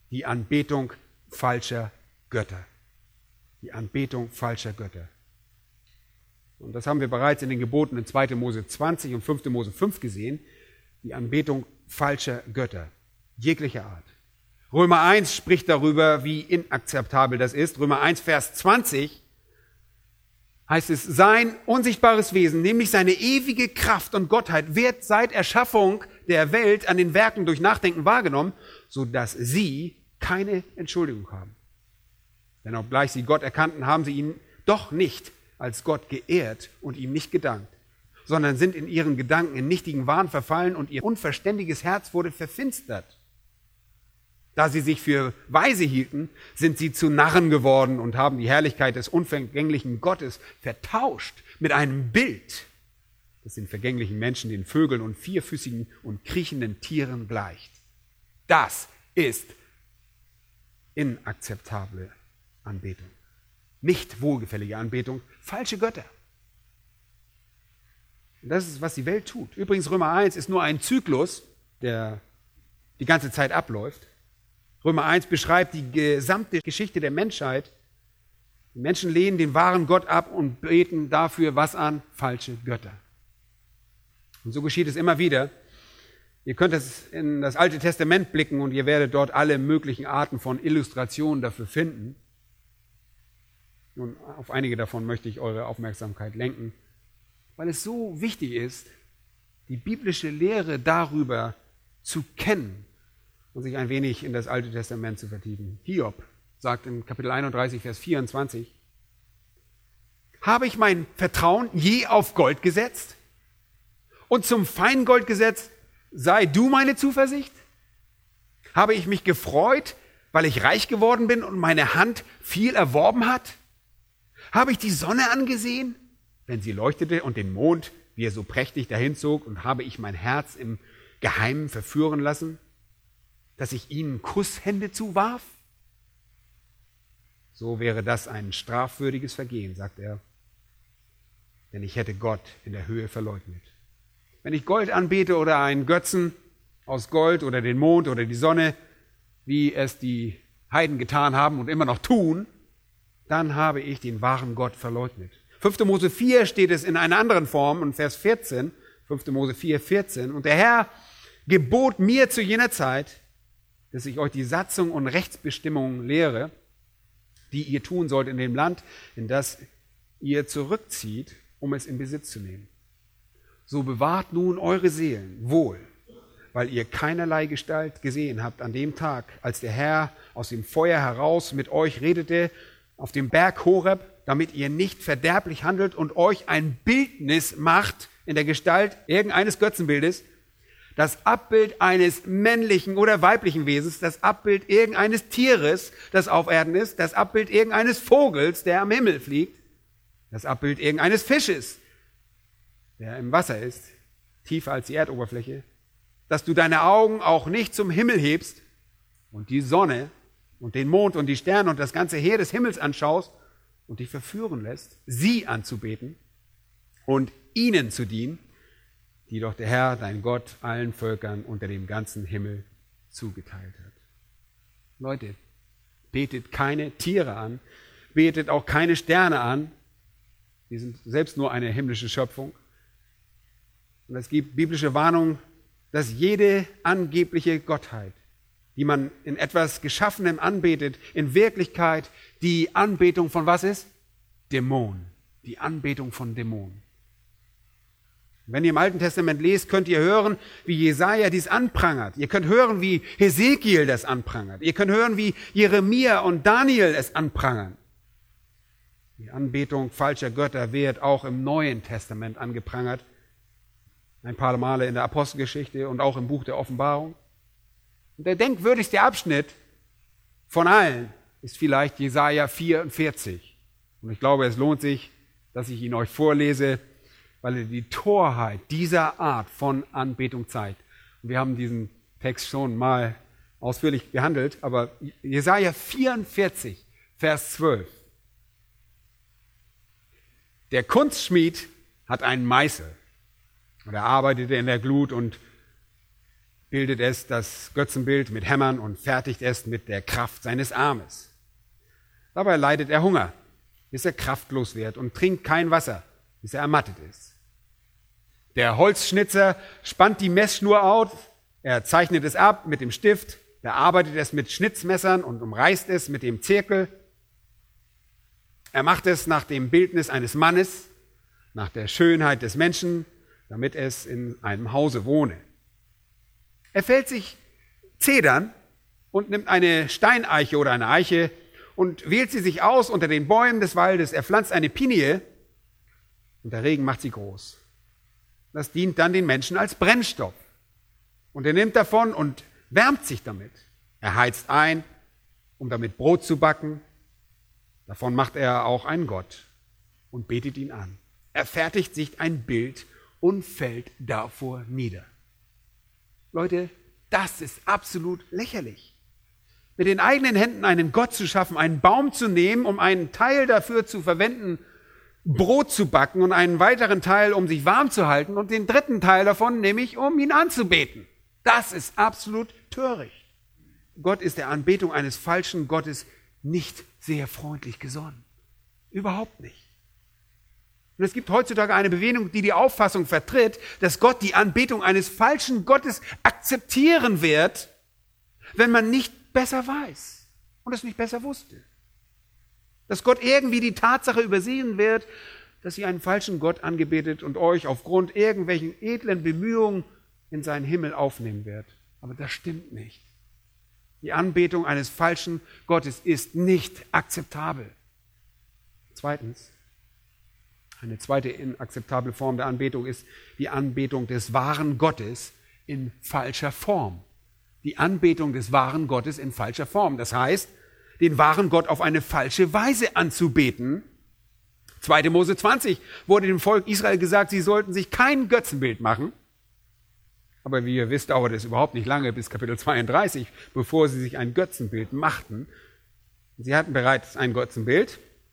Die Anbetung falscher Götter. Die Anbetung falscher Götter. Und das haben wir bereits in den Geboten in 2. Mose 20 und 5. Mose 5 gesehen. Die Anbetung falscher Götter. Jeglicher Art. Römer 1 spricht darüber, wie inakzeptabel das ist. Römer 1, Vers 20 heißt es, sein unsichtbares Wesen, nämlich seine ewige Kraft und Gottheit, wird seit Erschaffung der Welt an den Werken durch Nachdenken wahrgenommen, sodass sie keine Entschuldigung haben. Denn obgleich sie Gott erkannten, haben sie ihn doch nicht als Gott geehrt und ihm nicht gedankt, sondern sind in ihren Gedanken in nichtigen Wahn verfallen und ihr unverständiges Herz wurde verfinstert. Da sie sich für weise hielten, sind sie zu Narren geworden und haben die Herrlichkeit des unvergänglichen Gottes vertauscht mit einem Bild, das den vergänglichen Menschen, den Vögeln und vierfüßigen und kriechenden Tieren gleicht. Das ist inakzeptable Anbetung. Nicht wohlgefällige Anbetung, falsche Götter. Und das ist, was die Welt tut. Übrigens, Römer 1 ist nur ein Zyklus, der die ganze Zeit abläuft. Römer 1 beschreibt die gesamte Geschichte der Menschheit. Die Menschen lehnen den wahren Gott ab und beten dafür was an? Falsche Götter. Und so geschieht es immer wieder. Ihr könnt in das Alte Testament blicken und ihr werdet dort alle möglichen Arten von Illustrationen dafür finden. Nun, auf einige davon möchte ich eure Aufmerksamkeit lenken, weil es so wichtig ist, die biblische Lehre darüber zu kennen und sich ein wenig in das Alte Testament zu vertiefen. Hiob sagt in Kapitel 31, Vers 24, habe ich mein Vertrauen je auf Gold gesetzt und zum Feingold gesetzt, sei du meine Zuversicht? Habe ich mich gefreut, weil ich reich geworden bin und meine Hand viel erworben hat? Habe ich die Sonne angesehen, wenn sie leuchtete, und den Mond, wie er so prächtig dahinzog, und habe ich mein Herz im Geheimen verführen lassen, dass ich ihnen Kusshände zuwarf? So wäre das ein strafwürdiges Vergehen, sagt er, denn ich hätte Gott in der Höhe verleugnet. Wenn ich Gold anbete oder einen Götzen aus Gold oder den Mond oder die Sonne, wie es die Heiden getan haben und immer noch tun, dann habe ich den wahren Gott verleugnet. 5. Mose 4 steht es in einer anderen Form, in Vers 14, 5. Mose 4, 14. Und der Herr gebot mir zu jener Zeit, dass ich euch die Satzung und Rechtsbestimmungen lehre, die ihr tun sollt in dem Land, in das ihr zurückzieht, um es in Besitz zu nehmen. So bewahrt nun eure Seelen wohl, weil ihr keinerlei Gestalt gesehen habt an dem Tag, als der Herr aus dem Feuer heraus mit euch redete auf dem Berg Horeb, damit ihr nicht verderblich handelt und euch ein Bildnis macht in der Gestalt irgendeines Götzenbildes, das Abbild eines männlichen oder weiblichen Wesens, das Abbild irgendeines Tieres, das auf Erden ist, das Abbild irgendeines Vogels, der am Himmel fliegt, das Abbild irgendeines Fisches, der im Wasser ist, tiefer als die Erdoberfläche, dass du deine Augen auch nicht zum Himmel hebst und die Sonne und den Mond und die Sterne und das ganze Heer des Himmels anschaust und dich verführen lässt, sie anzubeten und ihnen zu dienen, die doch der Herr, dein Gott, allen Völkern unter dem ganzen Himmel zugeteilt hat. Leute, betet keine Tiere an, betet auch keine Sterne an, die sind selbst nur eine himmlische Schöpfung. Und es gibt biblische Warnung, dass jede angebliche Gottheit, die man in etwas Geschaffenem anbetet, in Wirklichkeit die Anbetung von was ist? Dämonen. Die Anbetung von Dämonen. Wenn ihr im Alten Testament lest, könnt ihr hören, wie Jesaja dies anprangert. Ihr könnt hören, wie Hesekiel das anprangert. Ihr könnt hören, wie Jeremia und Daniel es anprangern. Die Anbetung falscher Götter wird auch im Neuen Testament angeprangert. Ein paar Male in der Apostelgeschichte und auch im Buch der Offenbarung. Und der denkwürdigste Abschnitt von allen ist vielleicht Jesaja 44. Und ich glaube, es lohnt sich, dass ich ihn euch vorlese, weil er die Torheit dieser Art von Anbetung zeigt. Und wir haben diesen Text schon mal ausführlich behandelt, aber Jesaja 44, Vers 12. Der Kunstschmied hat einen Meißel und er arbeitete in der Glut und bildet es das Götzenbild mit Hämmern und fertigt es mit der Kraft seines Armes. Dabei leidet er Hunger, bis er kraftlos wird und trinkt kein Wasser, bis er ermattet ist. Der Holzschnitzer spannt die Messschnur auf, er zeichnet es ab mit dem Stift, bearbeitet es mit Schnitzmessern und umreißt es mit dem Zirkel. Er macht es nach dem Bildnis eines Mannes, nach der Schönheit des Menschen, damit es in einem Hause wohne. Er fällt sich Zedern und nimmt eine Steineiche oder eine Eiche und wählt sie sich aus unter den Bäumen des Waldes. Er pflanzt eine Pinie und der Regen macht sie groß. Das dient dann den Menschen als Brennstoff. Und er nimmt davon und wärmt sich damit. Er heizt ein, um damit Brot zu backen. Davon macht er auch einen Gott und betet ihn an. Er fertigt sich ein Bild und fällt davor nieder. Leute, das ist absolut lächerlich. Mit den eigenen Händen einen Gott zu schaffen, einen Baum zu nehmen, um einen Teil dafür zu verwenden, Brot zu backen und einen weiteren Teil, um sich warm zu halten und den dritten Teil davon, nämlich um ihn anzubeten. Das ist absolut töricht. Gott ist der Anbetung eines falschen Gottes nicht sehr freundlich gesonnen. Überhaupt nicht. Und es gibt heutzutage eine Bewegung, die die Auffassung vertritt, dass Gott die Anbetung eines falschen Gottes akzeptieren wird, wenn man nicht besser weiß und es nicht besser wusste. Dass Gott irgendwie die Tatsache übersehen wird, dass ihr einen falschen Gott angebetet und euch aufgrund irgendwelchen edlen Bemühungen in seinen Himmel aufnehmen wird. Aber das stimmt nicht. Die Anbetung eines falschen Gottes ist nicht akzeptabel. Zweitens, eine zweite inakzeptable Form der Anbetung ist die Anbetung des wahren Gottes in falscher Form. Die Anbetung des wahren Gottes in falscher Form. Das heißt, den wahren Gott auf eine falsche Weise anzubeten. 2. Mose 20 wurde dem Volk Israel gesagt, sie sollten sich kein Götzenbild machen. Aber wie ihr wisst, dauerte es überhaupt nicht lange bis Kapitel 32, bevor sie sich ein Götzenbild machten. Sie hatten bereits ein Götzenbild.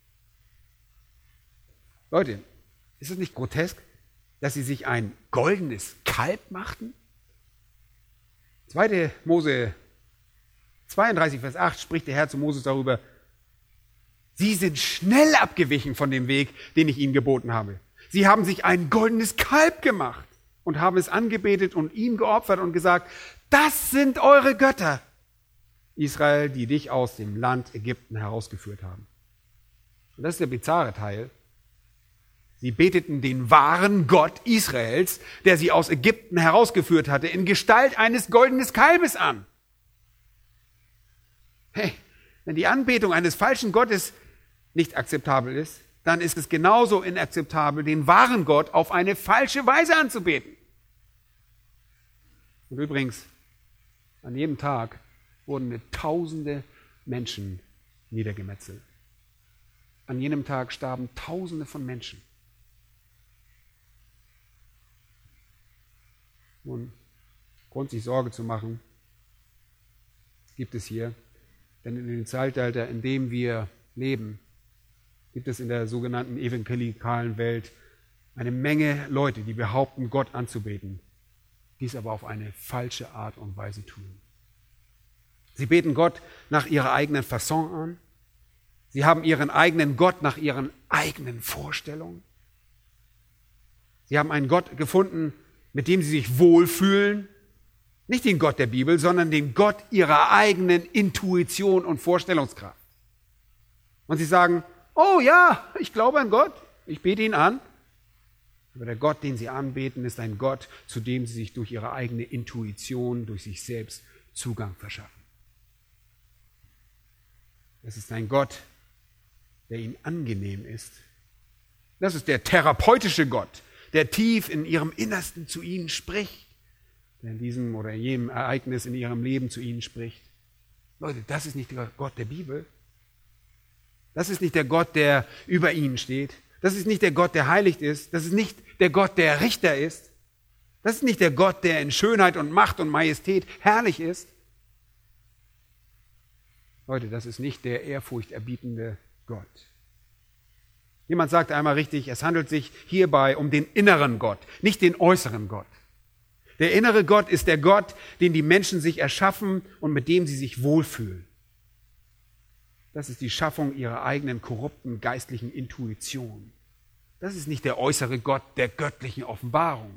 Leute, ist es nicht grotesk, dass sie sich ein goldenes Kalb machten? 2. Mose 32, Vers 8 spricht der Herr zu Moses darüber, sie sind schnell abgewichen von dem Weg, den ich ihnen geboten habe. Sie haben sich ein goldenes Kalb gemacht und haben es angebetet und ihm geopfert und gesagt, das sind eure Götter, Israel, die dich aus dem Land Ägypten herausgeführt haben. Und das ist der bizarre Teil. Sie beteten den wahren Gott Israels, der sie aus Ägypten herausgeführt hatte, in Gestalt eines goldenen Kalbes an. Hey, wenn die Anbetung eines falschen Gottes nicht akzeptabel ist, dann ist es genauso inakzeptabel, den wahren Gott auf eine falsche Weise anzubeten. Und übrigens, an jedem Tag wurden Tausende Menschen niedergemetzelt. An jenem Tag starben Tausende von Menschen. Nun, Grund, sich Sorge zu machen, gibt es hier. Denn in dem Zeitalter, in dem wir leben, gibt es in der sogenannten evangelikalen Welt eine Menge Leute, die behaupten, Gott anzubeten, dies aber auf eine falsche Art und Weise tun. Sie beten Gott nach ihrer eigenen Fasson an. Sie haben ihren eigenen Gott nach ihren eigenen Vorstellungen. Sie haben einen Gott gefunden, mit dem sie sich wohlfühlen. Nicht den Gott der Bibel, sondern den Gott ihrer eigenen Intuition und Vorstellungskraft. Und sie sagen, oh ja, ich glaube an Gott, ich bete ihn an. Aber der Gott, den sie anbeten, ist ein Gott, zu dem sie sich durch ihre eigene Intuition, durch sich selbst Zugang verschaffen. Es ist ein Gott, der ihnen angenehm ist. Das ist der therapeutische Gott, der tief in ihrem Innersten zu ihnen spricht. Der in diesem oder in jedem Ereignis in ihrem Leben zu ihnen spricht. Leute, das ist nicht der Gott der Bibel. Das ist nicht der Gott, der über ihnen steht. Das ist nicht der Gott, der heilig ist. Das ist nicht der Gott, der Richter ist. Das ist nicht der Gott, der in Schönheit und Macht und Majestät herrlich ist. Leute, das ist nicht der ehrfurchterbietende Gott. Jemand sagte einmal richtig, es handelt sich hierbei um den inneren Gott, nicht den äußeren Gott. Der innere Gott ist der Gott, den die Menschen sich erschaffen und mit dem sie sich wohlfühlen. Das ist die Schaffung ihrer eigenen korrupten geistlichen Intuition. Das ist nicht der äußere Gott der göttlichen Offenbarung.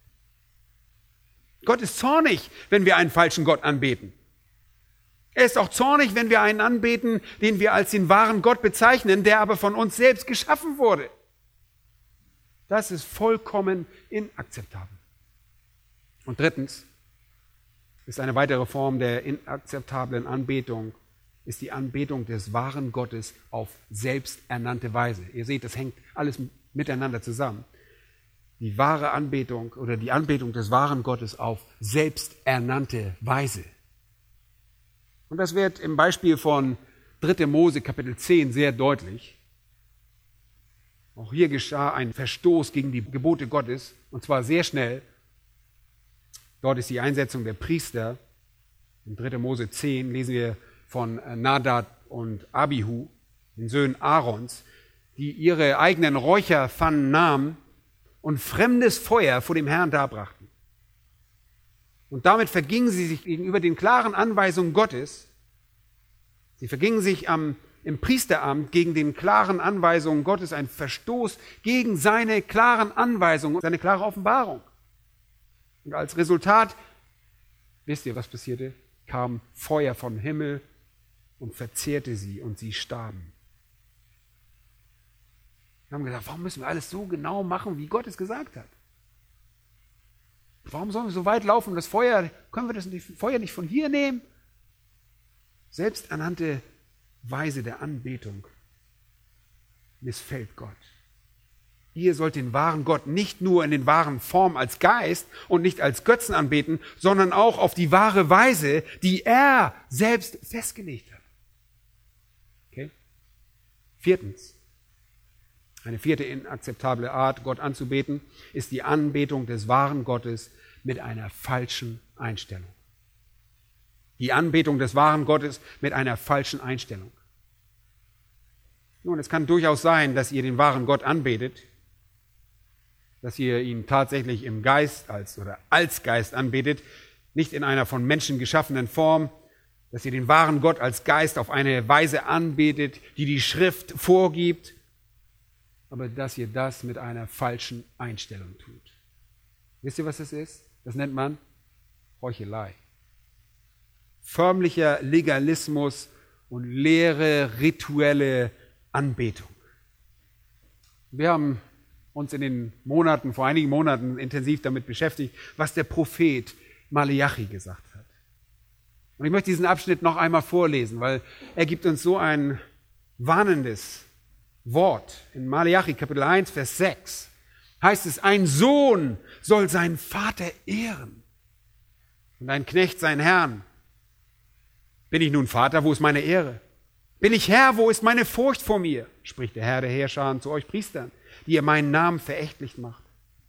Gott ist zornig, wenn wir einen falschen Gott anbeten. Er ist auch zornig, wenn wir einen anbeten, den wir als den wahren Gott bezeichnen, der aber von uns selbst geschaffen wurde. Das ist vollkommen inakzeptabel. Und drittens ist eine weitere Form der inakzeptablen Anbetung, ist die Anbetung des wahren Gottes auf selbsternannte Weise. Ihr seht, das hängt alles miteinander zusammen. Die wahre Anbetung oder die Anbetung des wahren Gottes auf selbsternannte Weise. Und das wird im Beispiel von 3. Mose Kapitel 10 sehr deutlich. Auch hier geschah ein Verstoß gegen die Gebote Gottes, und zwar sehr schnell. Dort ist die Einsetzung der Priester. In 3. Mose 10 lesen wir von Nadab und Abihu, den Söhnen Aarons, die ihre eigenen Räucherpfannen nahmen und fremdes Feuer vor dem Herrn darbrachten. Und damit vergingen sie sich gegenüber den klaren Anweisungen Gottes. Sie vergingen sich im Priesteramt gegen den klaren Anweisungen Gottes, ein Verstoß gegen seine klaren Anweisungen und seine klare Offenbarung. Und als Resultat, wisst ihr, was passierte? Kam Feuer vom Himmel und verzehrte sie und sie starben. Wir haben gesagt, warum müssen wir alles so genau machen, wie Gott es gesagt hat? Warum sollen wir so weit laufen? Können wir das Feuer nicht von hier nehmen? Selbsternannte Weise der Anbetung missfällt Gott. Ihr sollt den wahren Gott nicht nur in den wahren Form als Geist und nicht als Götzen anbeten, sondern auch auf die wahre Weise, die er selbst festgelegt hat. Okay? Viertens. Eine vierte inakzeptable Art, Gott anzubeten, ist die Anbetung des wahren Gottes mit einer falschen Einstellung. Die Anbetung des wahren Gottes mit einer falschen Einstellung. Nun, es kann durchaus sein, dass ihr den wahren Gott anbetet, dass ihr ihn tatsächlich im Geist als Geist anbetet, nicht in einer von Menschen geschaffenen Form, dass ihr den wahren Gott als Geist auf eine Weise anbetet, die die Schrift vorgibt, aber dass ihr das mit einer falschen Einstellung tut. Wisst ihr, was das ist? Das nennt man Heuchelei. Förmlicher Legalismus und leere rituelle Anbetung. Wir haben uns vor einigen Monaten intensiv damit beschäftigt, was der Prophet Maleachi gesagt hat. Und ich möchte diesen Abschnitt noch einmal vorlesen, weil er gibt uns so ein warnendes Wort. In Maleachi Kapitel 1, Vers 6 heißt es, ein Sohn soll seinen Vater ehren und ein Knecht seinen Herrn. Bin ich nun Vater, wo ist meine Ehre? Bin ich Herr, wo ist meine Furcht vor mir? Spricht der Herr der Heerscharen zu euch Priestern, die ihr meinen Namen verächtlich macht.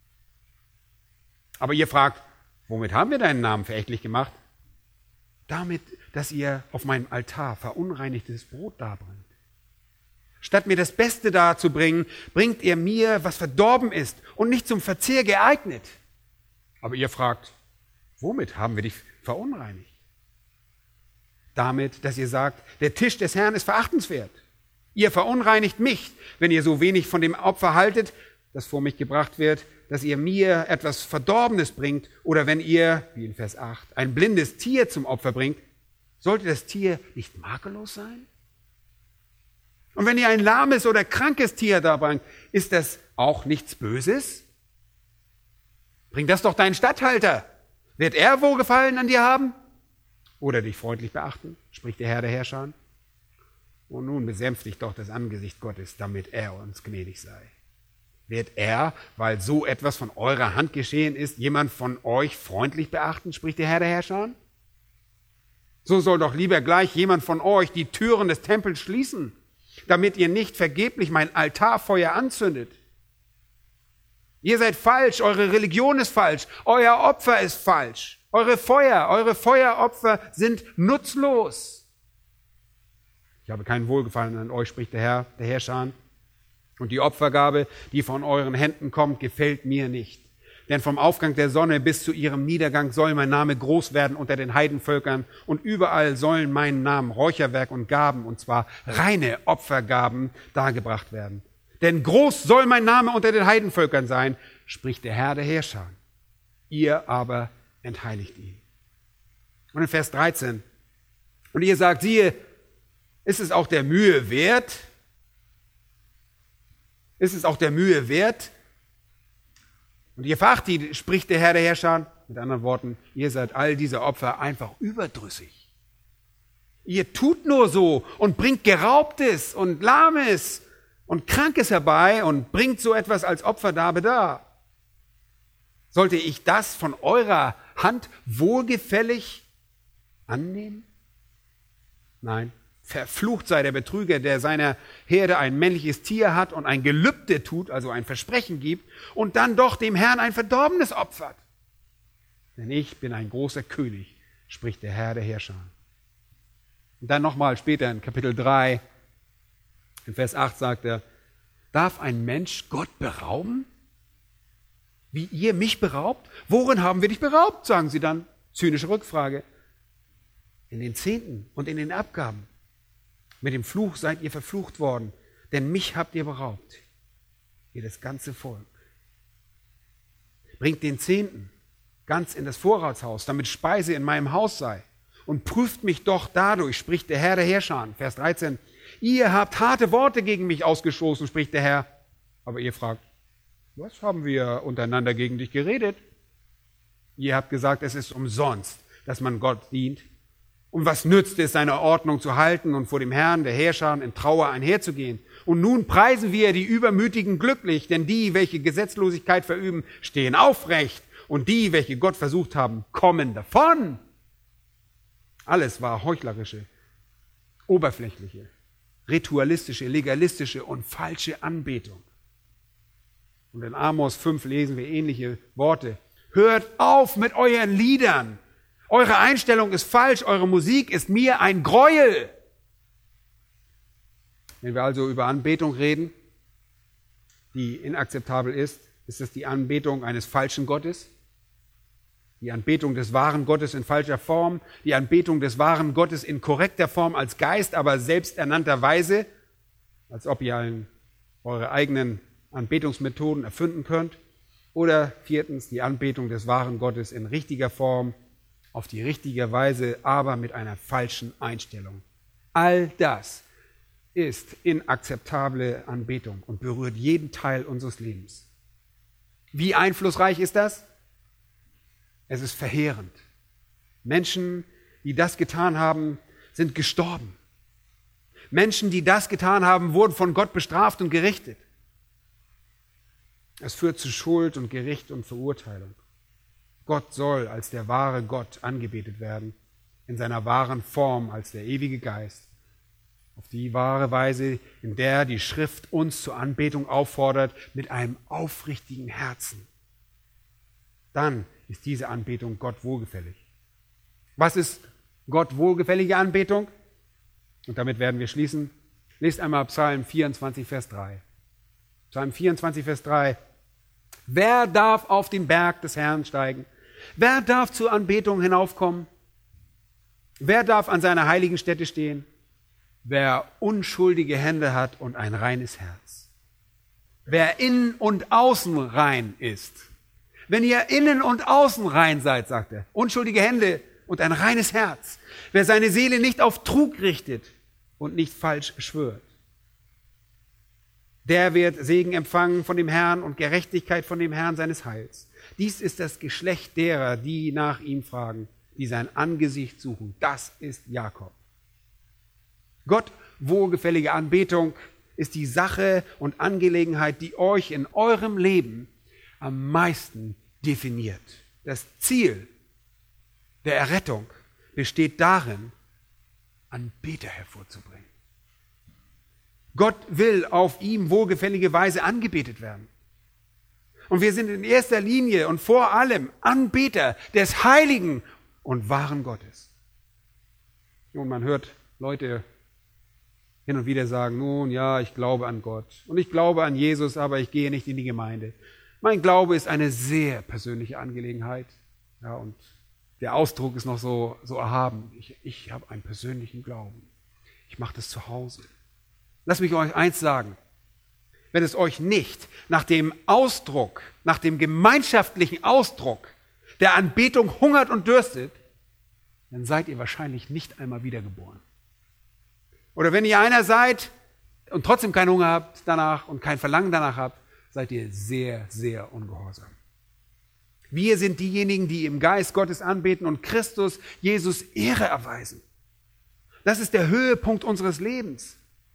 Aber ihr fragt, womit haben wir deinen Namen verächtlich gemacht? Damit, dass ihr auf meinem Altar verunreinigtes Brot darbringt. Statt mir das Beste darzubringen, bringt ihr mir, was verdorben ist und nicht zum Verzehr geeignet. Aber ihr fragt, womit haben wir dich verunreinigt? Damit, dass ihr sagt, der Tisch des Herrn ist verachtenswert. Ihr verunreinigt mich, wenn ihr so wenig von dem Opfer haltet, das vor mich gebracht wird, dass ihr mir etwas Verdorbenes bringt, oder wenn ihr, wie in Vers 8, ein blindes Tier zum Opfer bringt, sollte das Tier nicht makellos sein? Und wenn ihr ein lahmes oder krankes Tier darbringt, ist das auch nichts Böses? Bring das doch deinen Statthalter. Wird er Wohlgefallen an dir haben? Oder dich freundlich beachten, spricht der Herr der Herrscher. Und nun besänftigt doch das Angesicht Gottes, damit er uns gnädig sei. Wird er, weil so etwas von eurer Hand geschehen ist, jemand von euch freundlich beachten, spricht der Herr der Herrscher? So soll doch lieber gleich jemand von euch die Türen des Tempels schließen, damit ihr nicht vergeblich mein Altarfeuer anzündet. Ihr seid falsch, eure Religion ist falsch, euer Opfer ist falsch. Eure Feueropfer sind nutzlos. Ich habe keinen Wohlgefallen an euch, spricht der Herr, der Herrscher. Und die Opfergabe, die von euren Händen kommt, gefällt mir nicht. Denn vom Aufgang der Sonne bis zu ihrem Niedergang soll mein Name groß werden unter den Heidenvölkern und überall sollen meinen Namen Räucherwerk und Gaben, und zwar reine Opfergaben, dargebracht werden. Denn groß soll mein Name unter den Heidenvölkern sein, spricht der Herr der Herrscher. Ihr aber entheiligt ihn. Und in Vers 13, und ihr sagt, siehe, ist es auch der Mühe wert? Ist es auch der Mühe wert? Und ihr verachttet ihn, spricht der Herr der Herrscher. Mit anderen Worten, ihr seid all diese Opfer einfach überdrüssig. Ihr tut nur so und bringt Geraubtes und Lahmes und Krankes herbei und bringt so etwas als Opfer dar. Sollte ich das von eurer Hand wohlgefällig annehmen? Nein. Verflucht sei der Betrüger, der seiner Herde ein männliches Tier hat und ein Gelübde tut, also ein Versprechen gibt, und dann doch dem Herrn ein Verdorbenes opfert. Denn ich bin ein großer König, spricht der Herr der Herrscher. Und dann nochmal später in Kapitel 3, in Vers 8 sagt er, darf ein Mensch Gott berauben? Wie ihr mich beraubt? Worin haben wir dich beraubt, sagen sie dann. Zynische Rückfrage. In den Zehnten und in den Abgaben. Mit dem Fluch seid ihr verflucht worden, denn mich habt ihr beraubt, ihr das ganze Volk. Bringt den Zehnten ganz in das Vorratshaus, damit Speise in meinem Haus sei. Und prüft mich doch dadurch, spricht der Herr der Herrscher. Vers 13, ihr habt harte Worte gegen mich ausgestoßen, spricht der Herr. Aber ihr fragt, was haben wir untereinander gegen dich geredet? Ihr habt gesagt, es ist umsonst, dass man Gott dient. Und was nützt es, seine Ordnung zu halten und vor dem Herrn, der Herrscher, in Trauer einherzugehen? Und nun preisen wir die Übermütigen glücklich, denn die, welche Gesetzlosigkeit verüben, stehen aufrecht. Und die, welche Gott versucht haben, kommen davon. Alles war heuchlerische, oberflächliche, ritualistische, legalistische und falsche Anbetung. Und in Amos 5 lesen wir ähnliche Worte. Hört auf mit euren Liedern. Eure Einstellung ist falsch, eure Musik ist mir ein Gräuel. Wenn wir also über Anbetung reden, die inakzeptabel ist es die Anbetung eines falschen Gottes? Die Anbetung des wahren Gottes in falscher Form? Die Anbetung des wahren Gottes in korrekter Form als Geist, aber selbsternannter Weise? Als ob ihr eure eigenen Anbetungsmethoden erfinden könnt? Oder viertens, die Anbetung des wahren Gottes in richtiger Form, auf die richtige Weise, aber mit einer falschen Einstellung. All das ist inakzeptable Anbetung und berührt jeden Teil unseres Lebens. Wie einflussreich ist das? Es ist verheerend. Menschen, die das getan haben, sind gestorben. Menschen, die das getan haben, wurden von Gott bestraft und gerichtet. Es führt zu Schuld und Gericht und Verurteilung. Gott soll als der wahre Gott angebetet werden, in seiner wahren Form als der ewige Geist, auf die wahre Weise, in der die Schrift uns zur Anbetung auffordert, mit einem aufrichtigen Herzen. Dann ist diese Anbetung Gott wohlgefällig. Was ist Gott wohlgefällige Anbetung? Und damit werden wir schließen. Lest einmal Psalm 24, Vers 3. Psalm 24, Vers 3. Wer darf auf den Berg des Herrn steigen? Wer darf zur Anbetung hinaufkommen? Wer darf an seiner heiligen Stätte stehen? Wer unschuldige Hände hat und ein reines Herz. Wer innen und außen rein ist. Wenn ihr innen und außen rein seid, sagt er, unschuldige Hände und ein reines Herz. Wer seine Seele nicht auf Trug richtet und nicht falsch schwört. Der wird Segen empfangen von dem Herrn und Gerechtigkeit von dem Herrn seines Heils. Dies ist das Geschlecht derer, die nach ihm fragen, die sein Angesicht suchen. Das ist Jakob. Gott wohlgefällige Anbetung ist die Sache und Angelegenheit, die euch in eurem Leben am meisten definiert. Das Ziel der Errettung besteht darin, Anbeter hervorzubringen. Gott will auf ihm wohlgefällige Weise angebetet werden. Und wir sind in erster Linie und vor allem Anbeter des heiligen und wahren Gottes. Und man hört Leute hin und wieder sagen, nun ja, ich glaube an Gott und ich glaube an Jesus, aber ich gehe nicht in die Gemeinde. Mein Glaube ist eine sehr persönliche Angelegenheit. Ja, und der Ausdruck ist noch so erhaben. Ich habe einen persönlichen Glauben. Ich mache das zu Hause. Lasst mich euch eins sagen. Wenn es euch nicht nach dem Ausdruck, nach dem gemeinschaftlichen Ausdruck der Anbetung hungert und dürstet, dann seid ihr wahrscheinlich nicht einmal wiedergeboren. Oder wenn ihr einer seid und trotzdem keinen Hunger habt danach und kein Verlangen danach habt, seid ihr sehr, sehr ungehorsam. Wir sind diejenigen, die im Geist Gottes anbeten und Christus, Jesus, Ehre erweisen. Das ist der Höhepunkt unseres Lebens.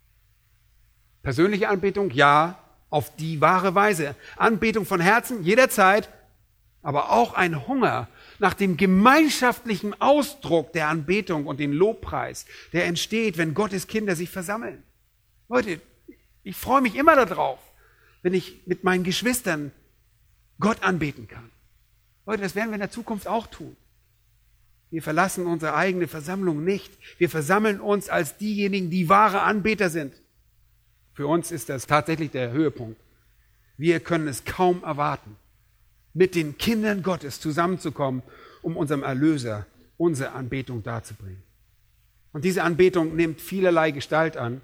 Persönliche Anbetung, ja, auf die wahre Weise. Anbetung von Herzen, jederzeit, aber auch ein Hunger nach dem gemeinschaftlichen Ausdruck der Anbetung und den Lobpreis, der entsteht, wenn Gottes Kinder sich versammeln. Leute, ich freue mich immer darauf, wenn ich mit meinen Geschwistern Gott anbeten kann. Leute, das werden wir in der Zukunft auch tun. Wir verlassen unsere eigene Versammlung nicht. Wir versammeln uns als diejenigen, die wahre Anbeter sind. Für uns ist das tatsächlich der Höhepunkt. Wir können es kaum erwarten, mit den Kindern Gottes zusammenzukommen, um unserem Erlöser unsere Anbetung darzubringen. Und diese Anbetung nimmt vielerlei Gestalt an.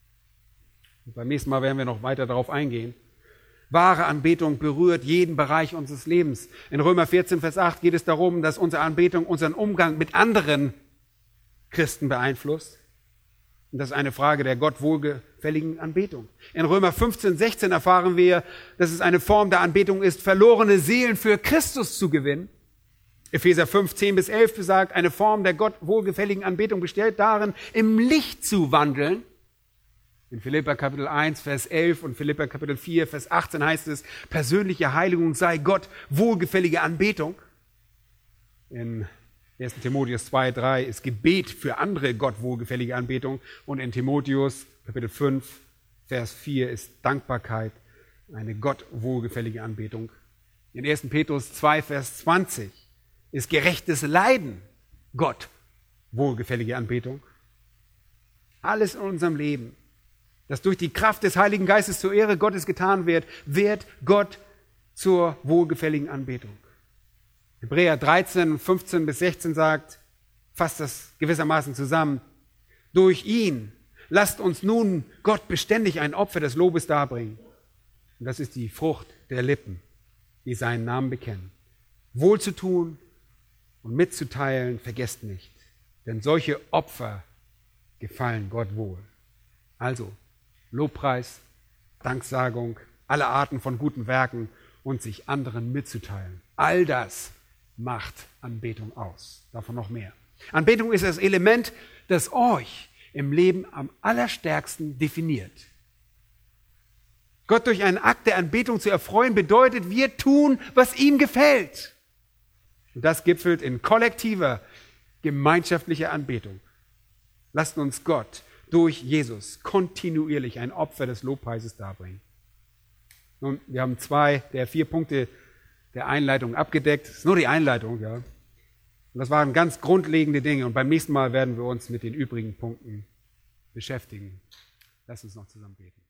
Und beim nächsten Mal werden wir noch weiter darauf eingehen. Wahre Anbetung berührt jeden Bereich unseres Lebens. In Römer 14, Vers 8 geht es darum, dass unsere Anbetung unseren Umgang mit anderen Christen beeinflusst. Und das ist eine Frage der Gott wohlgefälligen Anbetung. In Römer 15, 16 erfahren wir, dass es eine Form der Anbetung ist, verlorene Seelen für Christus zu gewinnen. Epheser 5, 10 bis 11 besagt, eine Form der Gott wohlgefälligen Anbetung besteht darin, im Licht zu wandeln. In Philipper Kapitel 1, Vers 11 und Philipper Kapitel 4, Vers 18 heißt es, persönliche Heiligung sei Gott wohlgefällige Anbetung. In 1. Timotheus 2, 3 ist Gebet für andere Gott wohlgefällige Anbetung. Und in Timotheus Kapitel 5, Vers 4 ist Dankbarkeit eine Gott wohlgefällige Anbetung. In 1. Petrus 2, Vers 20 ist gerechtes Leiden Gott wohlgefällige Anbetung. Alles in unserem Leben, das durch die Kraft des Heiligen Geistes zur Ehre Gottes getan wird, wird Gott zur wohlgefälligen Anbetung. Hebräer 13, 15 bis 16 sagt, fasst das gewissermaßen zusammen, durch ihn lasst uns nun Gott beständig ein Opfer des Lobes darbringen. Und das ist die Frucht der Lippen, die seinen Namen bekennen. Wohl zu tun und mitzuteilen, vergesst nicht, denn solche Opfer gefallen Gott wohl. Also Lobpreis, Danksagung, alle Arten von guten Werken und sich anderen mitzuteilen. All das macht Anbetung aus. Davon noch mehr. Anbetung ist das Element, das euch im Leben am allerstärksten definiert. Gott durch einen Akt der Anbetung zu erfreuen, bedeutet, wir tun, was ihm gefällt. Und das gipfelt in kollektiver, gemeinschaftlicher Anbetung. Lasst uns Gott durch Jesus kontinuierlich ein Opfer des Lobpreises darbringen. Nun, wir haben 2 der 4 Punkte der Einleitung abgedeckt. Das ist nur die Einleitung, ja. Und das waren ganz grundlegende Dinge. Und beim nächsten Mal werden wir uns mit den übrigen Punkten beschäftigen. Lasst uns noch zusammen beten.